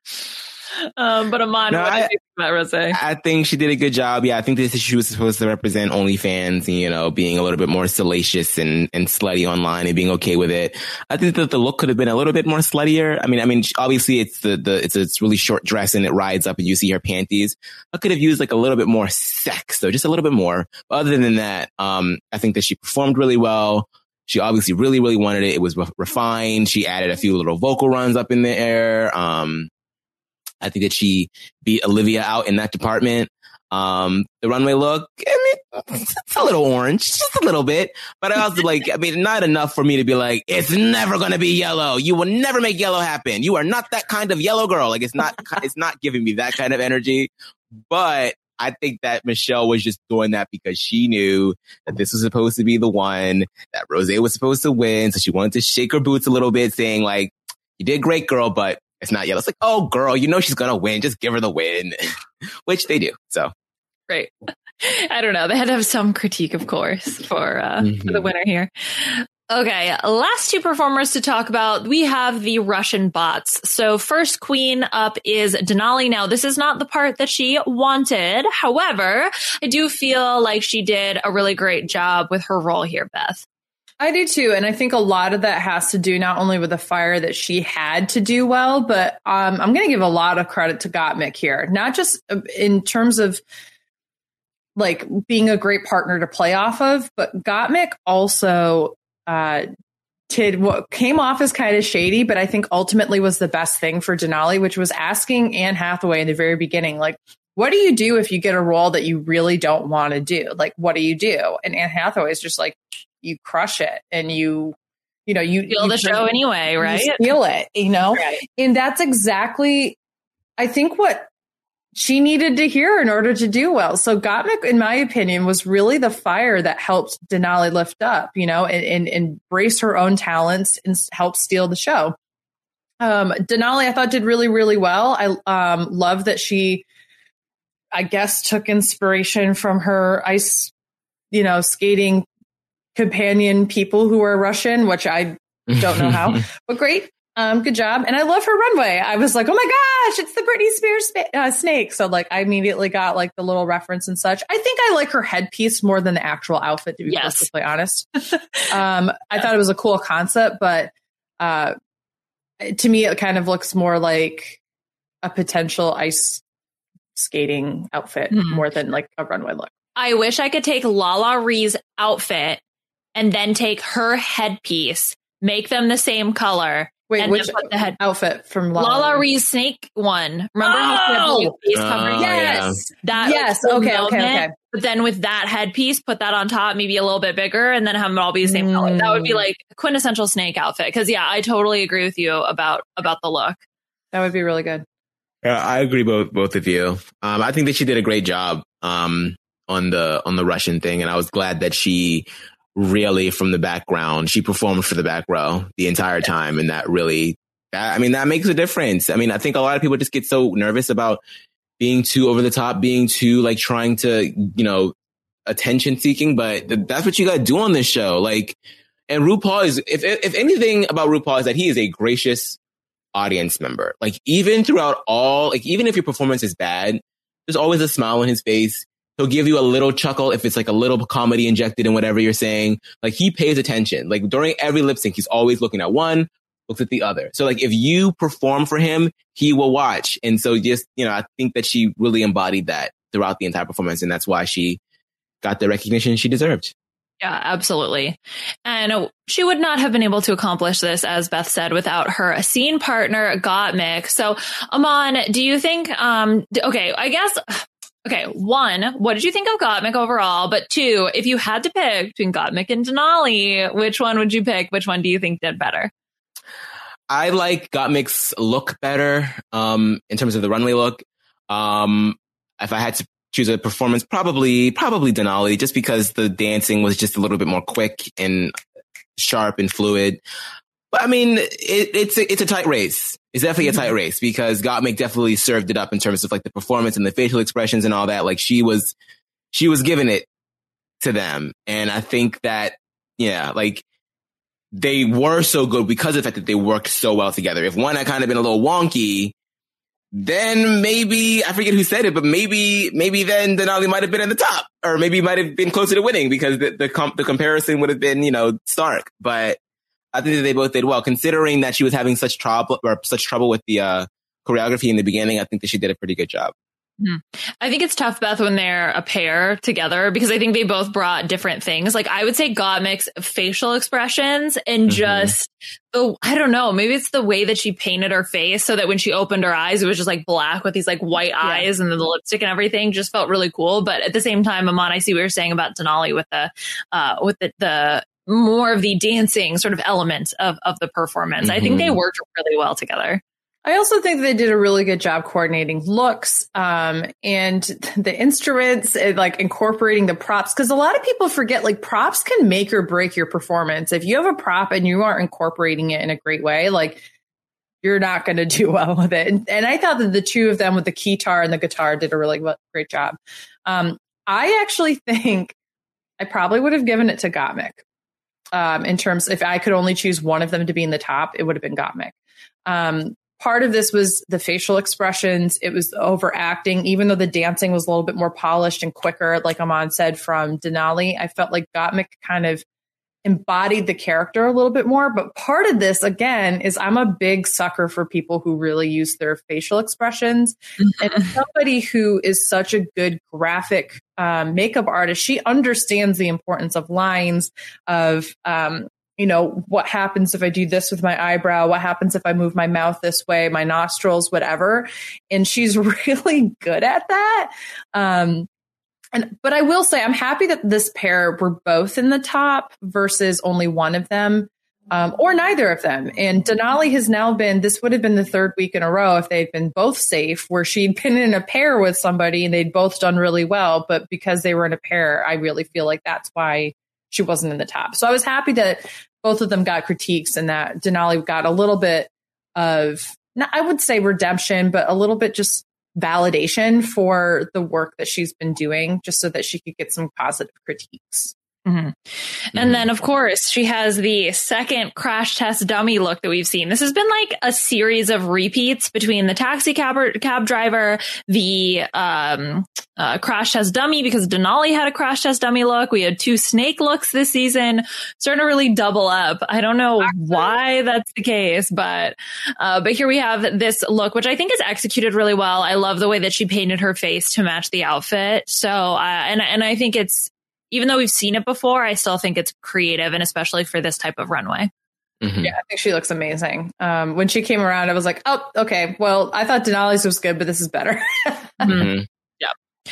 Um, but Aman, no, what do you I, think about Rosé? I think she did a good job. Yeah, I think this she was supposed to represent OnlyFans and, you know, being a little bit more salacious and, and slutty online and being okay with it. I think that the look could have been a little bit more sluttier. I mean, I mean, obviously it's the, the, it's a it's really short dress and it rides up and you see her panties. I could have used like a little bit more sex though, just a little bit more. But other than that, um, I think that she performed really well. She obviously really, really wanted it. It was re- refined. She added a few little vocal runs up in the air. Um, I think that she beat Olivia out in that department. Um, the runway look, I mean, it's a little orange, just a little bit. But I also like, I mean, not enough for me to be like, it's never going to be yellow. You will never make yellow happen. You are not that kind of yellow girl. Like it's not, it's not giving me that kind of energy. But I think that Michelle was just doing that because she knew that this was supposed to be the one that Rosé was supposed to win. So she wanted to shake her boots a little bit, saying like, you did great, girl, but it's not yellow. It's like, oh, girl, you know she's going to win. Just give her the win, which they do. So, great. I don't know. They had to have some critique, of course, for, uh, mm-hmm. for the winner here. Okay, last two performers to talk about. We have the Russian bots. So first queen up is Denali. Now, this is not the part that she wanted. However, I do feel like she did a really great job with her role here, Beth. I do too. And I think a lot of that has to do not only with the fire that she had to do well, but um, I'm going to give a lot of credit to Gottmik here, not just in terms of like being a great partner to play off of, but Gottmik also uh, did what came off as kind of shady, but I think ultimately was the best thing for Denali, which was asking Anne Hathaway in the very beginning, like, what do you do if you get a role that you really don't want to do? Like, what do you do? And Anne Hathaway is just like, you crush it and you, you know, you feel you the show anyway, right? You feel it, you know? Right. And that's exactly, I think, what she needed to hear in order to do well. So Gottmik, in my opinion, was really the fire that helped Denali lift up, you know, and, and, and embrace her own talents and help steal the show. Um, Denali, I thought, did really, really well. I um, love that she, I guess, took inspiration from her ice, you know, skating companion people who are Russian, which I don't know how, but great. Um, good job. And I love her runway. I was like, oh my gosh, it's the Britney Spears spa- uh, snake. So like, I immediately got like the little reference and such. I think I like her headpiece more than the actual outfit, to be yes. perfectly honest. um, I thought it was a cool concept, but uh, to me, it kind of looks more like a potential ice skating outfit mm-hmm. more than like a runway look. I wish I could take Lala Ree's outfit and then take her headpiece, make them the same color. Wait, and which put the head- outfit from Lala, Lala Ree's snake one? Remember oh! how she had the face covering? Oh, yes, yeah. That yes. Okay, moment, okay, okay. But then with that headpiece, put that on top, maybe a little bit bigger, and then have them all be the same mm. color. That would be like a quintessential snake outfit. Because yeah, I totally agree with you about about the look. That would be really good. Yeah, I agree both both of you. Um, I think that she did a great job um, on the on the Russian thing, and I was glad that she really, from the background, she performed for the back row the entire time, and that really. I mean, that makes a difference. I mean, I think a lot of people just get so nervous about being too over the top, being too like trying to, you know, attention seeking, but th- that's what you got to do on this show. Like, and RuPaul is, if, if anything about RuPaul is that he is a gracious audience member. Like even throughout all, like even if your performance is bad, there's always a smile on his face. He'll give you a little chuckle if it's like a little comedy injected in whatever you're saying. Like he pays attention. Like during every lip sync, he's always looking at one, looks at the other. So like if you perform for him, he will watch. And so just, you know, I think that she really embodied that throughout the entire performance. And that's why she got the recognition she deserved. Yeah, absolutely. And she would not have been able to accomplish this, as Beth said, without her scene partner, Gottmik. So Aman, do you think, um, okay, I guess, okay, one, what did you think of Gottmik overall? But two, if you had to pick between Gottmik and Denali, which one would you pick? Which one do you think did better? I like Gottmik's look better um, in terms of the runway look. Um, if I had to choose a performance, probably probably Denali, just because the dancing was just a little bit more quick and sharp and fluid. But I mean, it, it's a, it's a tight race. It's definitely mm-hmm. a tight race because Gottmik definitely served it up in terms of like the performance and the facial expressions and all that. Like she was she was giving it to them, and I think that yeah, like. They were so good because of the fact that they worked so well together. If one had kind of been a little wonky, then maybe, I forget who said it, but maybe, maybe then Denali might have been at the top, or maybe might have been closer to winning because the, the, comp, the comparison would have been, you know, stark. But I think that they both did well, considering that she was having such trouble or such trouble with the, uh, choreography in the beginning. I think that she did a pretty good job. Hmm. I think it's tough, Beth, when they're a pair together because I think they both brought different things. Like I would say Gottmik's facial expressions and mm-hmm. just the, I don't know, maybe it's the way that she painted her face so that when she opened her eyes, it was just like black with these like white yeah. eyes and then the lipstick and everything just felt really cool. But at the same time, Aman, I see what you're saying about Denali with the, uh, with the, the more of the dancing sort of element of, of the performance. Mm-hmm. I think they worked really well together. I also think they did a really good job coordinating looks um, and the instruments and like incorporating the props. Because a lot of people forget like props can make or break your performance. If you have a prop and you aren't incorporating it in a great way, like you're not going to do well with it. And, and I thought that the two of them with the keytar and the guitar did a really great job. Um, I actually think I probably would have given it to Gottmik. Um, in terms, if I could only choose one of them to be in the top, it would have been Gottmik. Um, part of this was the facial expressions. It was the overacting, even though the dancing was a little bit more polished and quicker, like Aman said, from Denali. I felt like Gottmik kind of embodied the character a little bit more. But part of this, again, is I'm a big sucker for people who really use their facial expressions. Mm-hmm. And somebody who is such a good graphic um, makeup artist, she understands the importance of lines, of, um, you know, what happens if I do this with my eyebrow? What happens if I move my mouth this way, my nostrils, whatever. And she's really good at that. Um, And, but I will say, I'm happy that this pair were both in the top versus only one of them, um, or neither of them. And Denali has now been, this would have been the third week in a row if they'd been both safe, where she'd been in a pair with somebody and they'd both done really well. But because they were in a pair, I really feel like that's why she wasn't in the top. So I was happy that both of them got critiques and that Denali got a little bit of, not, I would say redemption, but a little bit just validation for the work that she's been doing, just so that she could get some positive critiques. Mm-hmm. Mm-hmm. And then, of course, she has the second crash test dummy look that we've seen. This has been like a series of repeats between the taxi cab, cab driver, the um, uh, crash test dummy, because Denali had a crash test dummy look. We had two snake looks this season, starting to really double up. I don't know why that's the case, but uh, but here we have this look, which I think is executed really well. I love the way that she painted her face to match the outfit. So, uh, and and I think it's, even though we've seen it before, I still think it's creative, and especially for this type of runway. Mm-hmm. Yeah, I think she looks amazing. Um, when she came around, I was like, oh, okay, well, I thought Denali's was good, but this is better. Mm-hmm. Yeah.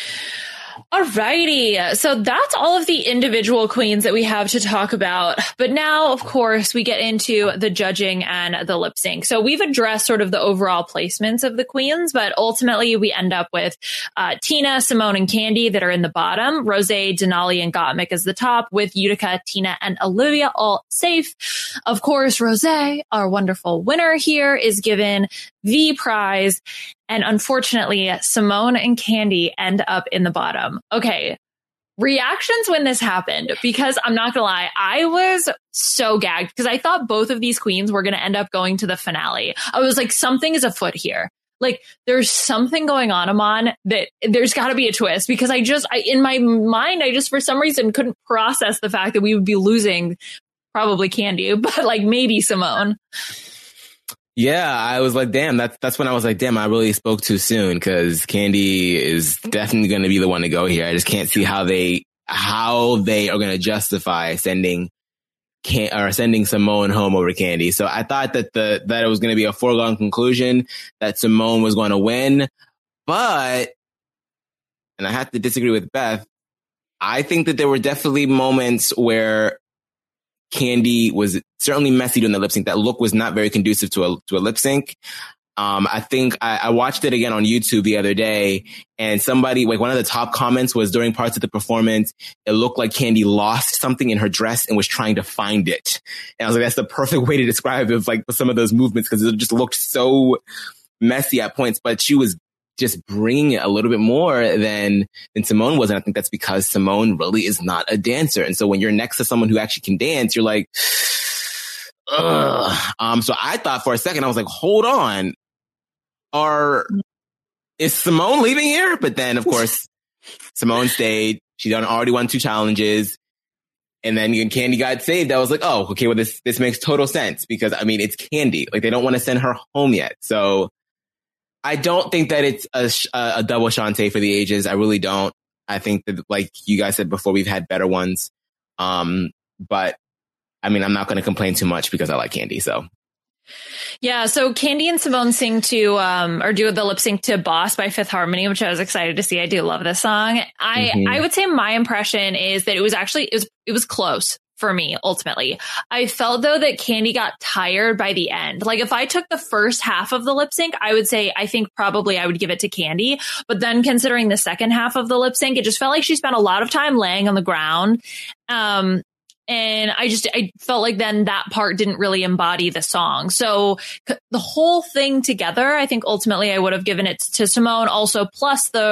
Alrighty. So that's all of the individual queens that we have to talk about. But now, of course, we get into the judging and the lip sync. So we've addressed sort of the overall placements of the queens, but ultimately we end up with uh, Tina, Simone, and Candy that are in the bottom, Rosé, Denali, and Gottmik as the top, with Utica, Tina, and Olivia all safe. Of course, Rosé, our wonderful winner here, is given the prize. And unfortunately, Simone and Candy end up in the bottom. Okay. Reactions when this happened, because I'm not gonna lie, I was so gagged because I thought both of these queens were gonna end up going to the finale. I was like, something is afoot here. Like, there's something going on, Aman, that there's got to be a twist, because I just, I, in my mind, I just for some reason couldn't process the fact that we would be losing probably Candy, but like maybe Simone. Yeah, I was like, damn, that's, that's when I was like, damn, I really spoke too soon, because Candy is definitely going to be the one to go here. I just can't see how they, how they are going to justify sending Can, or sending Simone home over Candy. So I thought that the, that it was going to be a foregone conclusion that Simone was going to win. But, and I have to disagree with Beth, I think that there were definitely moments where Candy was certainly messy during the lip sync. That look was not very conducive to a to a lip sync. Um, I think I, I watched it again on YouTube the other day, and somebody, like one of the top comments was, during parts of the performance, it looked like Candy lost something in her dress and was trying to find it. And I was like, that's the perfect way to describe it, like some of those movements, because it just looked so messy at points. But she was just bringing it a little bit more than, than Simone was. And I think that's because Simone really is not a dancer. And so when you're next to someone who actually can dance, you're like, ugh. Um, so I thought for a second, I was like, hold on. Are, is Simone leaving here? But then, of course, Simone stayed. She done already won two challenges. And then when Candy got saved, I was like, oh, okay, well, this, this makes total sense, because, I mean, it's Candy. Like, they don't want to send her home yet. So I don't think that it's a, a double Shantae for the ages. I really don't. I think that, like you guys said before, we've had better ones. Um, but I mean, I'm not going to complain too much because I like Candy. So. Yeah, so Candy and Simone sing to, um, or do the lip sync to Boss by Fifth Harmony, which I was excited to see. I do love this song. I, mm-hmm. I would say my impression is that it was actually, it was, it was close for me, ultimately. I felt, though, that Candy got tired by the end. Like, if I took the first half of the lip sync, I would say, I think probably I would give it to Candy. But then considering the second half of the lip sync, it just felt like she spent a lot of time laying on the ground. Um, And I just, I felt like then that part didn't really embody the song. So the whole thing together, I think ultimately I would have given it to Simone. Also, plus the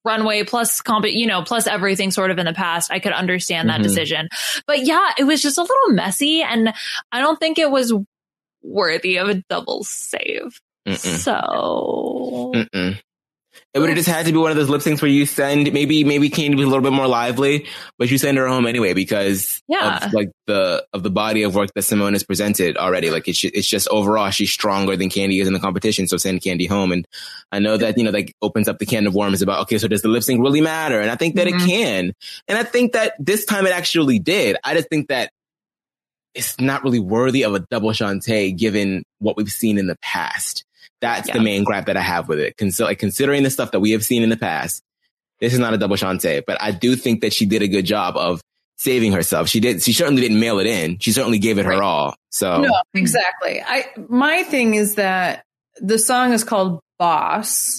runway plus comp, you know, plus everything sort of in the past, I could understand that mm-hmm. decision. But yeah, it was just a little messy, and I don't think it was worthy of a double save. Mm-mm. So Mm-mm. It would have just had to be one of those lip syncs where you send maybe maybe Kandy was a little bit more lively, but you send her home anyway because yeah. of like the of the body of work that Symone has presented already. Like it's it's just overall she's stronger than Kandy is in the competition. So send Kandy home, and I know that you know that opens up the can of worms about okay, so does the lip sync really matter? And I think that mm-hmm. it can, and I think that this time it actually did. I just think that it's not really worthy of a double Shantay given what we've seen in the past. That's yeah. the main gripe that I have with it. Cons- like, considering the stuff that we have seen in the past, this is not a double Shantay, but I do think that she did a good job of saving herself. She did. She certainly didn't mail it in. She certainly gave it right. her all. So no, exactly. I my thing is that the song is called Boss,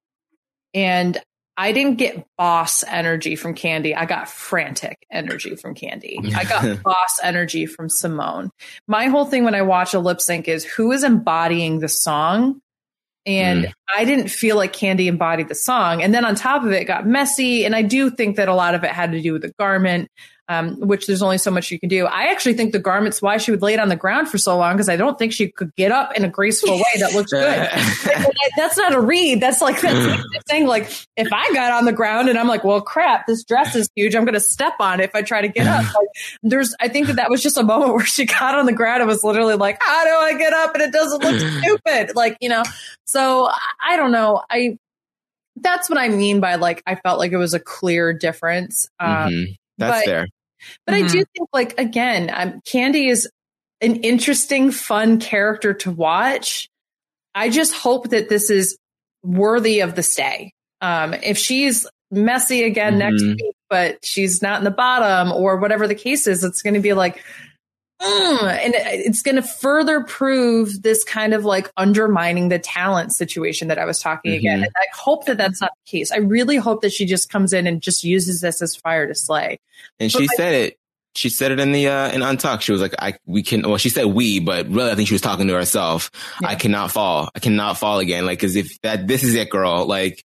and I didn't get boss energy from Kandy. I got frantic energy from Kandy. I got boss energy from Symone. My whole thing when I watch a lip sync is who is embodying the song. And mm. I didn't feel like Kandy embodied the song. And then on top of it, it got messy. And I do think that a lot of it had to do with the garment, um, which there's only so much you can do. I actually think the garment's why she would lay it on the ground for so long, because I don't think she could get up in a graceful way that looks good. That's not a read. That's like that's like saying, like, if I got on the ground and I'm like, well, crap, this dress is huge, I'm going to step on it if I try to get up. Like, there's, I think that that was just a moment where she got on the ground and was literally like, how do I get up? And it doesn't look stupid. Like, you know, so I don't know. I, that's what I mean by like, I felt like it was a clear difference. Um, mm-hmm. That's but, fair. But mm-hmm. I do think, like, again, um, Kandy is an interesting, fun character to watch. I just hope that this is worthy of the stay. Um, if she's messy again mm-hmm. next week, but she's not in the bottom or whatever the case is, it's going to be like, mm, and it's going to further prove this kind of like undermining the talent situation that I was talking mm-hmm. again. And I hope that that's not the case. I really hope that she just comes in and just uses this as fire to slay. And but she like, said it. She said it in the uh, in Untucked. She was like, "I we can." Well, she said we, but really, I think she was talking to herself. Yeah. I cannot fall. I cannot fall again. Like, because if that this is it, girl. Like,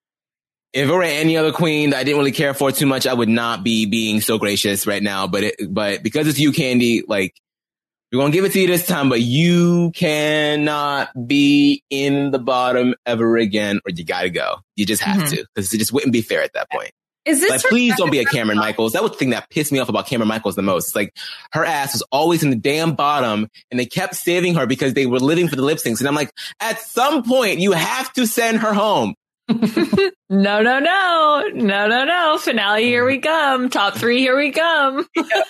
if it were any other queen that I didn't really care for too much, I would not be being so gracious right now. But it, but because it's you, Kandy, like, we're gonna give it to you this time. But you cannot be in the bottom ever again, or you gotta go. You just have mm-hmm. to, because it just wouldn't be fair at that point. Is this like, please don't be a Cameron Michaels. That was the thing that pissed me off about Cameron Michaels the most. It's like her ass was always in the damn bottom, and they kept saving her because they were living for the lip syncs. And I'm like, at some point, you have to send her home. no, no, no, no, no, no. Finale, here we come. Top three, here we come.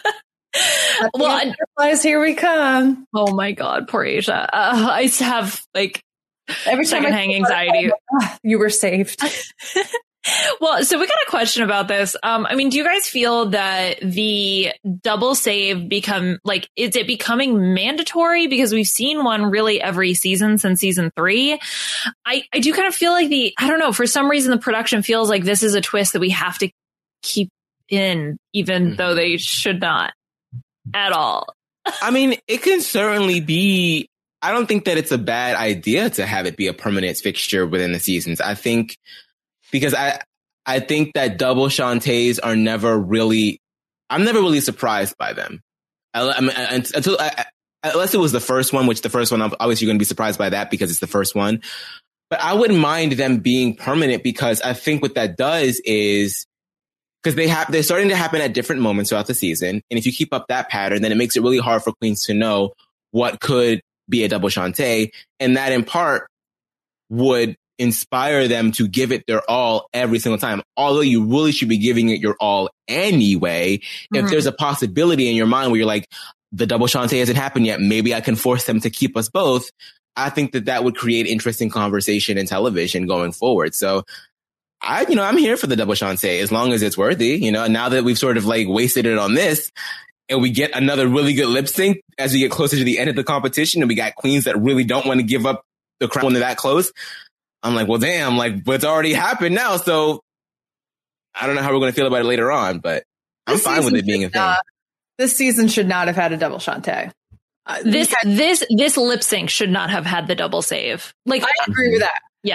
Well, butterflies, here we come. Oh my God, poor Asia. Uh, I have like every secondhand anxiety. Oh, you were saved. Well, so we got a question about this. Um, I mean, do you guys feel that the double save become like, is it becoming mandatory? Because we've seen one really every season since season three. I, I do kind of feel like the, I don't know, for some reason, the production feels like this is a twist that we have to keep in, even mm-hmm. though they should not at all. I mean, it can certainly be. I don't think that it's a bad idea to have it be a permanent fixture within the seasons. I think Because I, I think that double Shantays are never really, I'm never really surprised by them. I, I mean, until, I, unless it was the first one, which the first one, obviously you're going to be surprised by that because it's the first one. But I wouldn't mind them being permanent, because I think what that does is, because they have, they're starting to happen at different moments throughout the season. And if you keep up that pattern, then it makes it really hard for queens to know what could be a double Shantay. And that in part would inspire them to give it their all every single time. Although you really should be giving it your all anyway. Mm-hmm. If there's a possibility in your mind where you're like, the double Shantay hasn't happened yet, maybe I can force them to keep us both. I think that that would create interesting conversation in television going forward. So I, you know, I'm here for the double Shantay as long as it's worthy, you know, now that we've sort of like wasted it on this and we get another really good lip sync as we get closer to the end of the competition, and we got queens that really don't want to give up the crown when they're that close. I'm like, well, damn, like, but it's already happened now. So I don't know how we're going to feel about it later on, but I'm this fine with it being a thing. Not, this season should not have had a double Shantay. Uh, this, had, this, this lip sync should not have had the double save. Like, I agree with that. Yeah.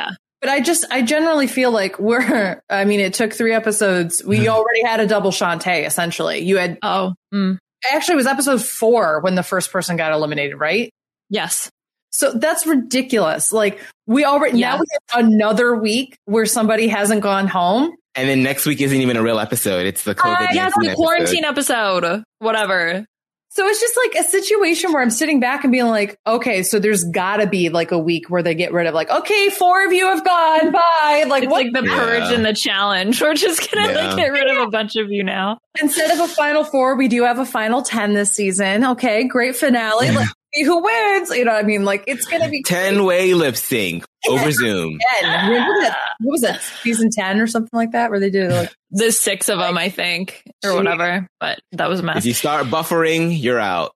But I just, I generally feel like we're, I mean, it took three episodes. We already had a double Shantae, essentially. You had, oh, mm. actually it was episode four when the first person got eliminated, right? Yes. So that's ridiculous. Like we already, yeah. now we have another week where somebody hasn't gone home. And then next week isn't even a real episode. It's the COVID nineteen uh, yeah, it's the quarantine episode. episode. Whatever. So it's just like a situation where I'm sitting back and being like, okay, so there's gotta be like a week where they get rid of like, okay, four of you have gone, bye. Like, it's what? like the purge yeah. and the challenge. We're just gonna yeah. like get rid of a bunch of you now. Instead of a final four, we do have a final ten this season. Okay, great finale. Let's see who wins. You know what I mean? Like it's gonna be ten-way lip sync over Zoom. ten. What was, that? what was that? Season ten or something like that, where they did like the six of them, I think, or whatever. But that was a mess. If you start buffering, you're out.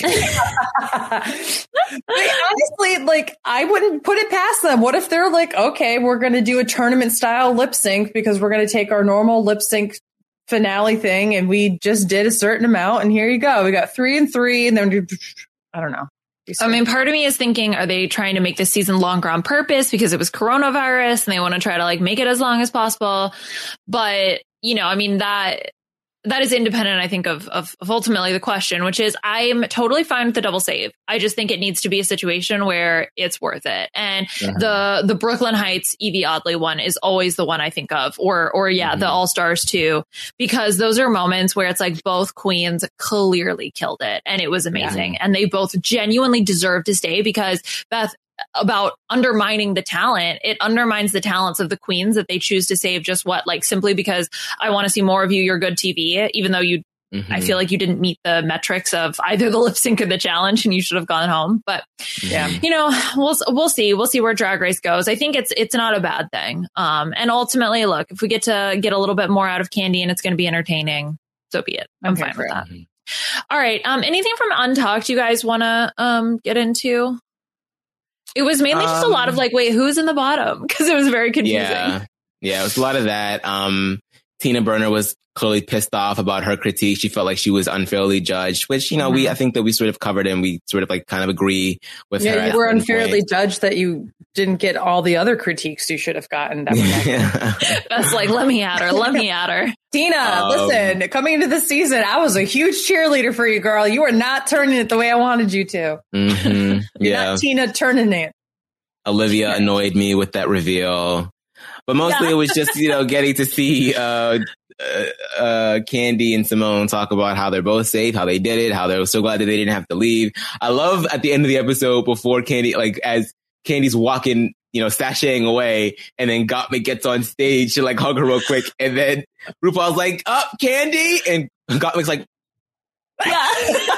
Honestly, like I wouldn't put it past them. What if they're like, okay, we're going to do a tournament style lip sync because we're going to take our normal lip sync finale thing and we just did a certain amount and here you go. We got three and three and then I don't know. I mean, part of me is thinking, are they trying to make this season longer on purpose because it was coronavirus and they want to try to like make it as long as possible? But, you know, I mean, that that is independent, I think, of, of, of ultimately the question, which is I'm totally fine with the double save. I just think it needs to be a situation where it's worth it. And mm-hmm. the the Brooklyn Heights Evie Oddly one is always the one I think of, or or yeah, mm-hmm. the All Stars too, because those are moments where it's like both queens clearly killed it and it was amazing. Yeah. And they both genuinely deserve to stay because Beth, about undermining the talent, it undermines the talents of the queens that they choose to save just what, like simply because I want to see more of you, you're good T V, even though you, mm-hmm. I feel like you didn't meet the metrics of either the lip sync or the challenge and you should have gone home. But yeah, you know, we'll, we'll see, we'll see where Drag Race goes. I think it's, it's not a bad thing. Um, and ultimately, look, if we get to get a little bit more out of Candy and it's going to be entertaining, so be it. I'm okay, fine with that. All right. Um, anything from Untucked you guys want to, um, get into? It was mainly just um, a lot of like, wait, who's in the bottom? Because it was very confusing. Yeah, yeah, it was a lot of that. Um, Tina Burner was clearly pissed off about her critique. She felt like she was unfairly judged, which, you know, mm-hmm. we I think that we sort of covered and we sort of like kind of agree with yeah, her. Yeah, you were unfairly point. judged that you didn't get all the other critiques you should have gotten. That yeah. That's like, let me at her, let me at her. Tina, um, listen, coming into the season, I was a huge cheerleader for you, girl. You were not turning it the way I wanted you to. Mm-hmm. You're yeah. not Tina turning it. Olivia annoyed me with that reveal, but mostly yeah. it was just, you know, getting to see uh, uh, uh, Candy and Simone talk about how they're both safe, how they did it, how they were so glad that they didn't have to leave. I love at the end of the episode before Candy, like as Candy's walking, you know, sashaying away, and then Gottmik gets on stage to like hug her real quick, and then RuPaul's like, "Up, Candy," and Gottmik's like, yeah.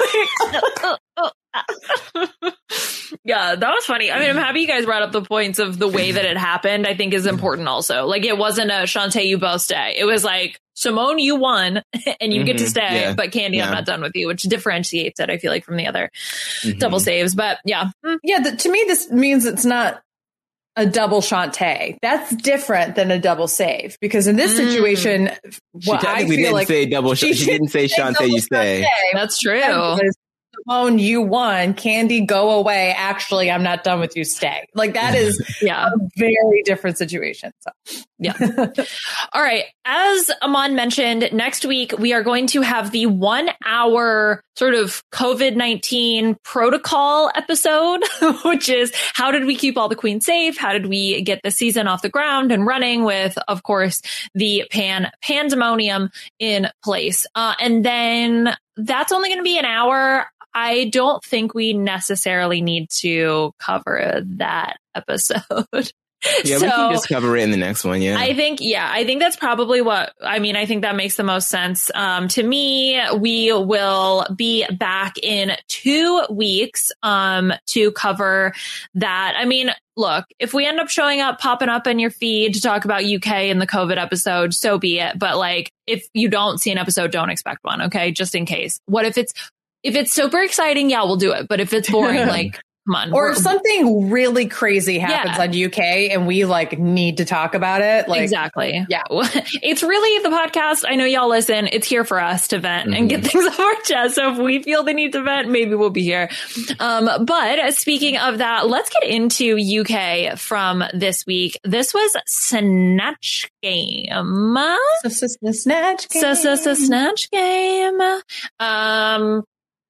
Yeah, that was funny. I mean, I'm happy you guys brought up the points of the way that it happened. I think is important also. Like, it wasn't a Shantae, you both stay. It was like, Simone, you won and you mm-hmm. get to stay, yeah. but Candy, yeah. I'm not done with you, which differentiates it, I feel like, from the other mm-hmm. double saves. But yeah. Yeah, the, to me, this means it's not a double Shantae. That's different than a double save, because in this situation, mm. what I feel didn't like say double. She, she didn't say Shantae, you stay. That's true. Simone, you won. Candy, go away. Actually, I'm not done with you. Stay. Like, that is yeah. a very different situation. So. Yeah. All right. As Aman mentioned, next week we are going to have the one hour sort of COVID nineteen protocol episode, which is how did we keep all the queens safe? How did we get the season off the ground and running with, of course, the pan pandemonium in place. Uh, and then that's only going to be an hour. I don't think we necessarily need to cover that episode. Yeah, so, we can just cover it in the next one. Yeah, I think, yeah, I think that's probably what, I mean, I think that makes the most sense. Um, to me, we will be back in two weeks, um, to cover that. I mean, look, if we end up showing up, popping up in your feed to talk about U K in the COVID episode, so be it. But like, if you don't see an episode, don't expect one. Okay. Just in case. What if it's, if it's super exciting? Yeah, we'll do it. But if it's boring, like, come on. Or if something really crazy happens Yeah. on U K and we like need to talk about it. Like, exactly. Yeah. It's really the podcast. I know y'all listen. It's here for us to vent Mhm. and get things off our chest. So if we feel the need to vent, maybe we'll be here. Um, but speaking of that, let's get into U K from this week. This was Snatch Game. So, so, so, snatch game. So, so, so Snatch Game. Um,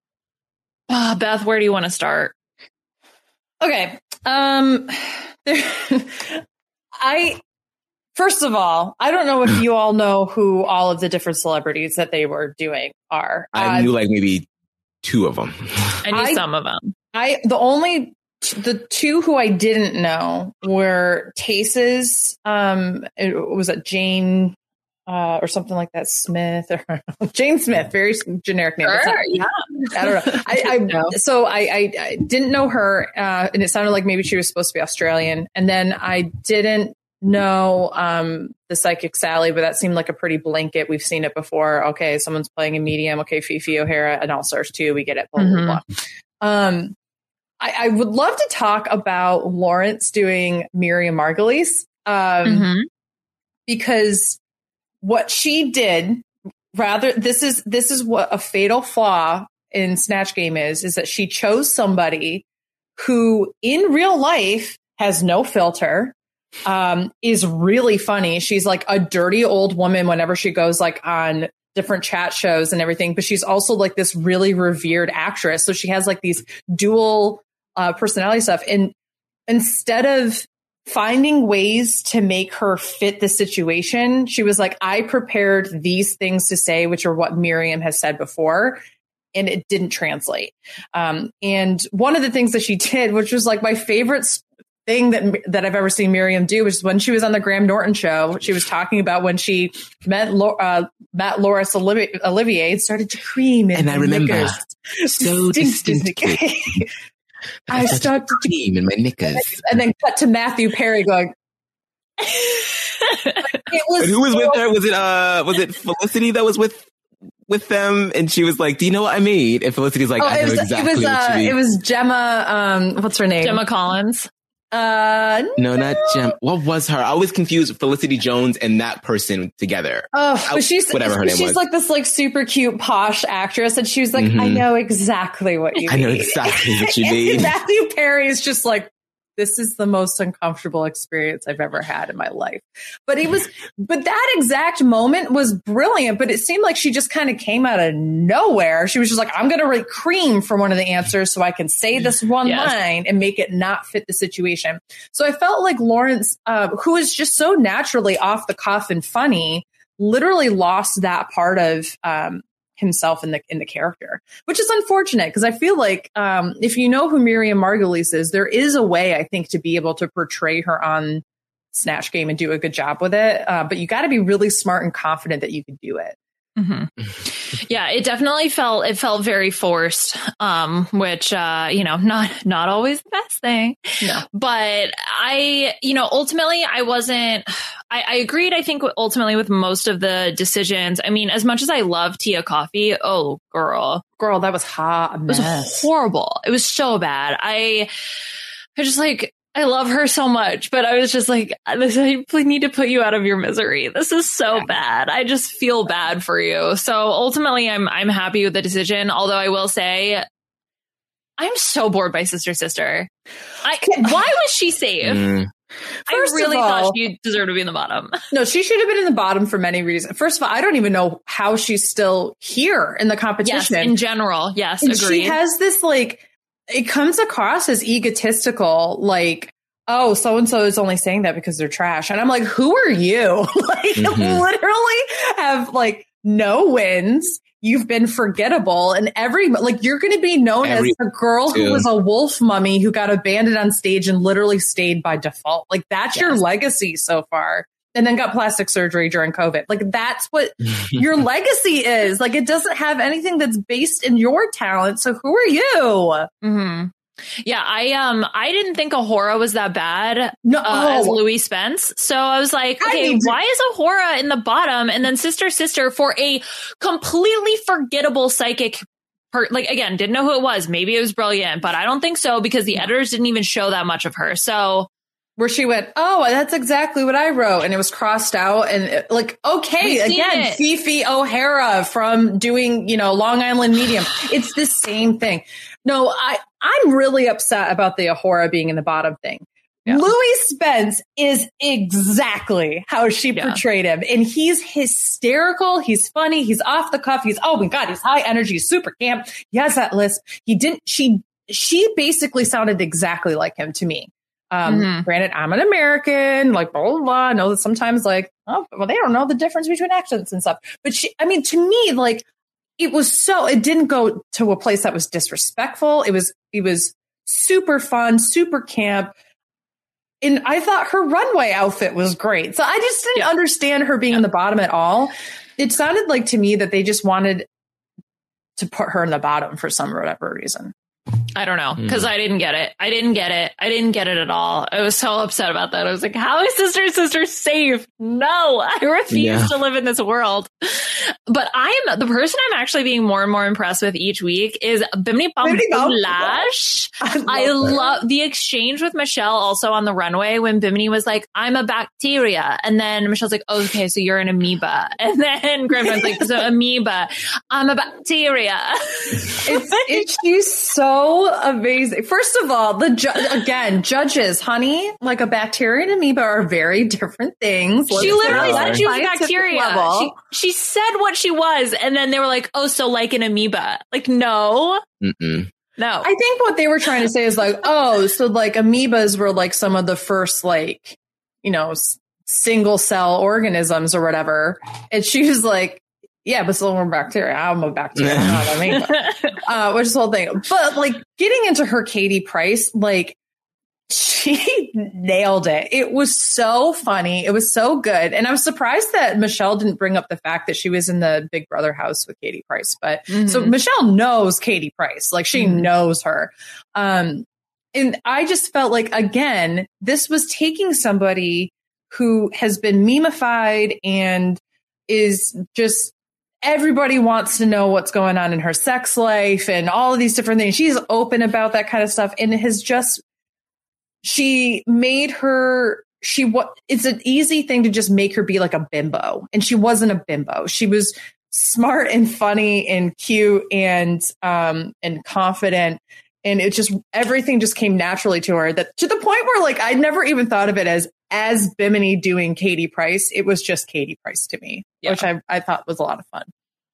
oh, Beth, where do you want to start? Okay. Um, there, I, first of all, I don't know if you all know who all of the different celebrities that they were doing are. I Uh, knew like maybe two of them. I knew I- some of them. I, the only, the two who I didn't know were Tace's, um, it was it Jane, uh, or something like that, Smith, or Jane Smith, very generic name. It's not- Sure, yeah. I don't know. I, I No. so I, I, I didn't know her, uh, and it sounded like maybe she was supposed to be Australian. And then I didn't know um, the Psychic Sally, but that seemed like a pretty blanket. We've seen it before. Okay, someone's playing a medium. Okay, Fifi O'Hara and All Stars two. We get it. Blah blah Mhm. blah. Um, I, I would love to talk about Lawrence doing Miriam Margolyes, um, Mhm. because what she did, rather, this is this is what a fatal flaw in Snatch Game is, is that she chose somebody who in real life has no filter, um, is really funny. She's like a dirty old woman whenever she goes like on different chat shows and everything, but she's also like this really revered actress. So she has like these dual uh, personality stuff. And instead of finding ways to make her fit the situation, she was like, I prepared these things to say, which are what Miriam has said before. And it didn't translate. Um, and one of the things that she did, which was like my favorite thing that that I've ever seen Miriam do, which is when she was on the Graham Norton show, she was talking about when she met uh, met Laura Olivier, Olivier and started to cream. And I remember so distinctly. I started to cream in my knickers. And then cut to Matthew Perry going. It was And who was so- with her? Was it uh was it Felicity that was with with them? And she was like, "Do you know what I mean?" And Felicity's like, Oh, "I it know was, exactly it was, what uh, you mean." it was Gemma. Um, what's her name? Gemma Collins. Uh, no, not Gem. What was her? I always confused Felicity Jones and that person together. Oh, but she's Whatever her name she's was. like this like super cute posh actress, and she was like, Mhm. I know exactly what you I mean. know exactly what you And mean. Matthew Perry is just like, this is the most uncomfortable experience I've ever had in my life. But it was, but that exact moment was brilliant, but it seemed like she just kind of came out of nowhere. She was just like, I'm going to write cream for one of the answers so I can say this one Yes. line and make it not fit the situation. So I felt like Lawrence, uh, who is just so naturally off the cuff and funny, literally lost that part of, um, himself in the in the character, which is unfortunate because I feel like um, if you know who Miriam Margolyes is, there is a way I think to be able to portray her on Snatch Game and do a good job with it. Uh, but you got to be really smart and confident that you can do it. Mm-hmm. Yeah, it definitely felt it felt very forced, um, which uh, you know, not not always the best thing. No. But I, you know, ultimately, I wasn't. I, I agreed. I think ultimately with most of the decisions. I mean, as much as I love Tia Coffee, oh girl, Girl, that was hot. it was horrible. It was so bad. I, I just like. I love her so much, but I was just like, I need to put you out of your misery. This is so yeah. bad. I just feel bad for you. So ultimately, I'm I'm happy with the decision. Although I will say, I'm so bored by Sister Sister. I, why was she safe? Mm. I First really of all, thought she deserved to be in the bottom. No, she should have been in the bottom for many reasons. First of all, I don't even know how she's still here in the competition. Yes, in general, yes, and agreed. She has this like. It comes across as egotistical, like, oh, so-and-so is only saying that because they're trash. And I'm like, who are you? Like, mm-hmm. literally have like no wins. You've been forgettable. And every, like, you're going to be known every, as the girl who too. was a wolf mummy who got abandoned on stage and literally stayed by default. Like, that's yes. your legacy so far. And then got plastic surgery during COVID. Like, that's what your legacy is. Like, it doesn't have anything that's based in your talent. So who are you? Mm-hmm. Yeah, I um I didn't think Ahura was that bad no, uh, oh. as Louis Spence. So I was like, okay, why is Ahura in the bottom and then Sister Sister for a completely forgettable psychic per, like, again, didn't know who it was. Maybe it was brilliant, but I don't think so because the editors didn't even show that much of her. So where she went, oh, that's exactly what I wrote. And it was crossed out. And it, like, okay, again, it. Fifi O'Hara from doing, you know, Long Island Medium. It's the same thing. No, I, I'm really upset about the O'Hara being in the bottom thing. Yeah. Louis Spence is exactly how she yeah. portrayed him. And he's hysterical. He's funny. He's off the cuff. He's, oh my God, he's high energy, he's super camp. He has that lisp. He didn't, she, she basically sounded exactly like him to me. Um, mm-hmm. Granted, I'm an American, like, blah, blah, blah. I know that sometimes, like, oh, well, they don't know the difference between accents and stuff. But she, I mean, to me, like, it was so, it didn't go to a place that was disrespectful. It was, it was super fun, super camp. And I thought her runway outfit was great. So I just didn't yeah. understand her being yeah. in the bottom at all. It sounded like to me that they just wanted to put her in the bottom for some whatever reason. I don't know, because mm. I didn't get it. I didn't get it. I didn't get it at all. I was so upset about that. I was like, how is Sister Sister safe? No, I refuse yeah. to live in this world. But I am the person I'm actually being more and more impressed with each week is Bimini Bambulash. I love, I love the exchange with Michelle also on the runway when Bimini was like, I'm a bacteria. And then Michelle's like, oh, okay, so you're an amoeba. And then Griffin's like, so amoeba, I'm a bacteria. It's, it's she's so amazing. First of all, the ju- again, judges, honey, like a bacteria and amoeba are very different things. Let's she literally said she was bacteria. She, she said what she was, and then they were like, oh, so like an amoeba. Like, no. Mm-mm. No. I think what they were trying to say is like, oh, so like amoebas were like some of the first, like, you know, s- single cell organisms or whatever. And she was like, yeah, but still we're bacteria. I'm a bacteria. I'm not an amoeba. uh, which is the whole thing. But like getting into her Katie Price, like she nailed it. It was so funny. It was so good. And I was surprised that Michelle didn't bring up the fact that she was in the Big Brother house with Katie Price. But mm-hmm. so Michelle knows Katie Price. Like she mm-hmm. knows her. Um, and I just felt like, again, this was taking somebody who has been memeified and is just, everybody wants to know what's going on in her sex life and all of these different things. She's open about that kind of stuff and has just, she made her, she, what, it's an easy thing to just make her be like a bimbo. And she wasn't a bimbo. She was smart and funny and cute and, um, and confident. And it just, everything just came naturally to her that to the point where like, I never even thought of it as, as Bimini doing Katie Price. It was just Katie Price to me, yeah. which I, I thought was a lot of fun.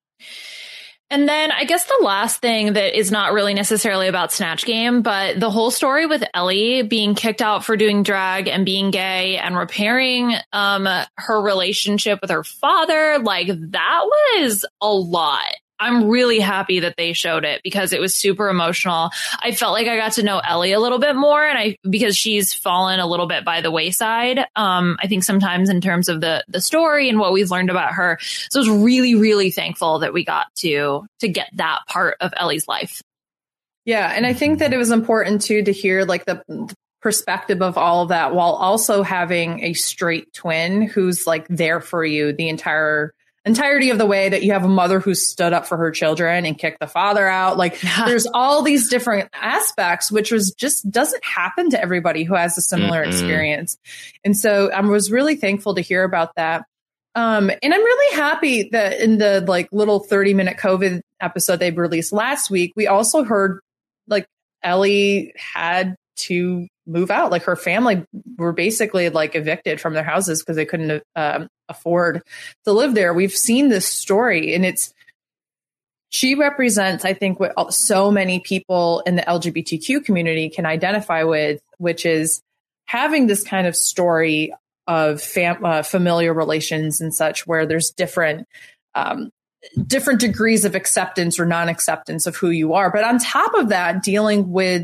And then I guess the last thing that is not really necessarily about Snatch Game, but the whole story with Ellie being kicked out for doing drag and being gay and repairing um, her relationship with her father, like that was a lot. I'm really happy that they showed it because it was super emotional. I felt like I got to know Ellie a little bit more and I, because she's fallen a little bit by the wayside. Um, I think sometimes in terms of the, the story and what we've learned about her. So I was really, really thankful that we got to, to get that part of Ellie's life. Yeah. And I think that it was important too, to hear like the perspective of all of that while also having a straight twin who's like there for you the entire entirety of the way, that you have a mother who stood up for her children and kicked the father out. Like yeah. there's all these different aspects, which was just doesn't happen to everybody who has a similar mm-hmm. experience. And so I was really thankful to hear about that. Um, and I'm really happy that in the like little thirty minute COVID episode they released last week, we also heard like Ellie had to move out. Like her family were basically like evicted from their houses because they couldn't um, afford to live there. We've seen this story and it's, she represents, I think, what so many people in the L G B T Q community can identify with, which is having this kind of story of fam- uh, familiar relations and such, where there's different, um, different degrees of acceptance or non-acceptance of who you are. But on top of that, dealing with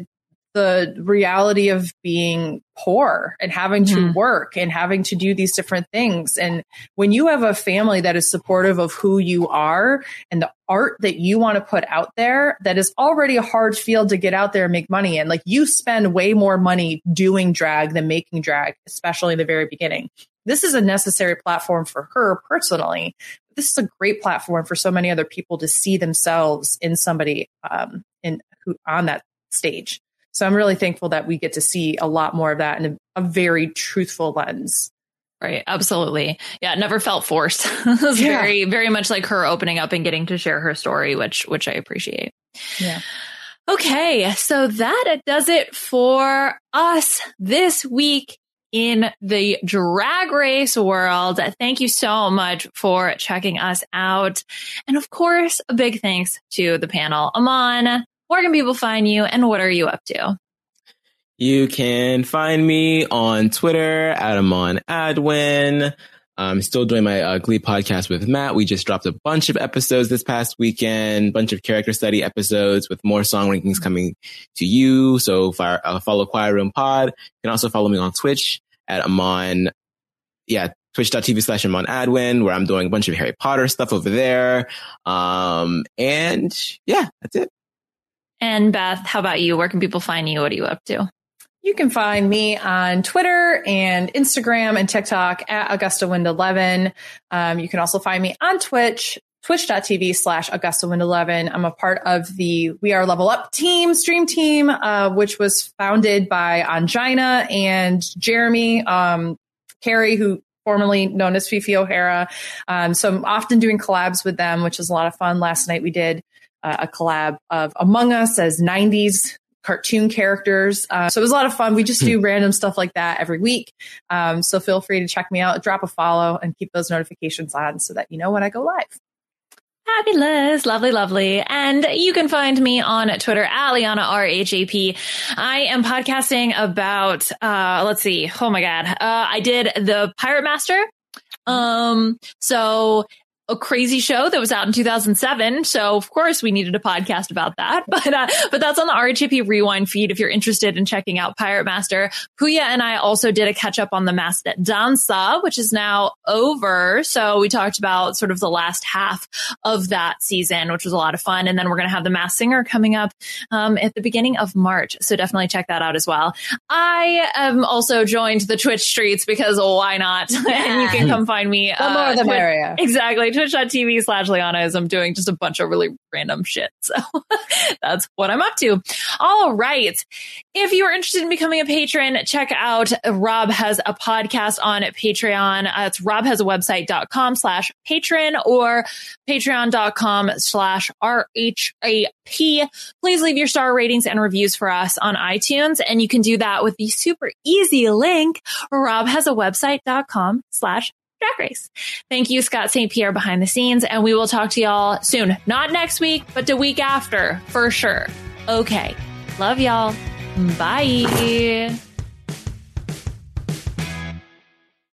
the reality of being poor and having to mm-hmm. work and having to do these different things. And when you have a family that is supportive of who you are and the art that you want to put out there, that is already a hard field to get out there and make money in. Like, you spend way more money doing drag than making drag, especially in the very beginning. This is a necessary platform for her personally. This is a great platform for so many other people to see themselves in somebody um, in who on that stage. So I'm really thankful that we get to see a lot more of that in a, a very truthful lens. Right. Absolutely. Yeah. It never felt forced. It was yeah. very, very much like her opening up and getting to share her story, which, which I appreciate. Yeah. Okay. So that does it for us this week in the Drag Race world. Thank you so much for checking us out. And of course, a big thanks to the panel. Aman, where can people find you and what are you up to? You can find me on Twitter at Aman Adwin. I'm still doing my uh, Glee podcast with Matt. We just dropped a bunch of episodes this past weekend, bunch of character study episodes with more song rankings coming to you. So fire, uh, follow Choir Room Pod. You can also follow me on Twitch at Aman. Yeah, twitch.tv slash Aman Adwin, where I'm doing a bunch of Harry Potter stuff over there. Um, and yeah, that's it. And Beth, how about you? Where can people find you? What are you up to? You can find me on Twitter and Instagram and TikTok at Augusta Wind eleven. Um, you can also find me on Twitch, twitch.tv slash Augusta Wind eleven. I'm a part of the We Are Level Up team, stream team, uh, which was founded by Angina and Jeremy, um, Carrie, who formerly known as Fifi O'Hara. Um, so I'm often doing collabs with them, which is a lot of fun. Last night we did uh, a collab of Among Us as nineties cartoon characters. Uh, so it was a lot of fun. We just do random stuff like that every week. Um, so feel free to check me out, drop a follow, and keep those notifications on so that you know when I go live. Fabulous. Lovely, lovely. And you can find me on Twitter at Liana R H A P. I am podcasting about, uh, let's see. Oh my God. Uh, I did the Pirate Master. Um, so a crazy show that was out in two thousand seven. So of course we needed a podcast about that, but, uh, but that's on the R H A P Rewind feed. If you're interested in checking out Pirate Master, Puya and I also did a catch up on the Masked Danza, which is now over. So we talked about sort of the last half of that season, which was a lot of fun. And then we're going to have the Masked Singer coming up, um, at the beginning of March. So definitely check that out as well. I am also joined the Twitch streets because why not? Yeah. And you can come find me. The more the merrier. Exactly. Twitch.tv slash Liana as I'm doing just a bunch of really random shit. So that's what I'm up to. All right. If you are interested in becoming a patron, check out Rob has a podcast on Patreon. Uh, it's robhasawebsite.com slash patron or patreon.com slash RHAP. Please leave your star ratings and reviews for us on iTunes. And you can do that with the super easy link, robhasawebsite.com slash Drag Race. Thank you, Scott Saint Pierre behind the scenes, and we will talk to y'all soon. Not next week, but the week after, for sure. Okay. Love y'all. Bye.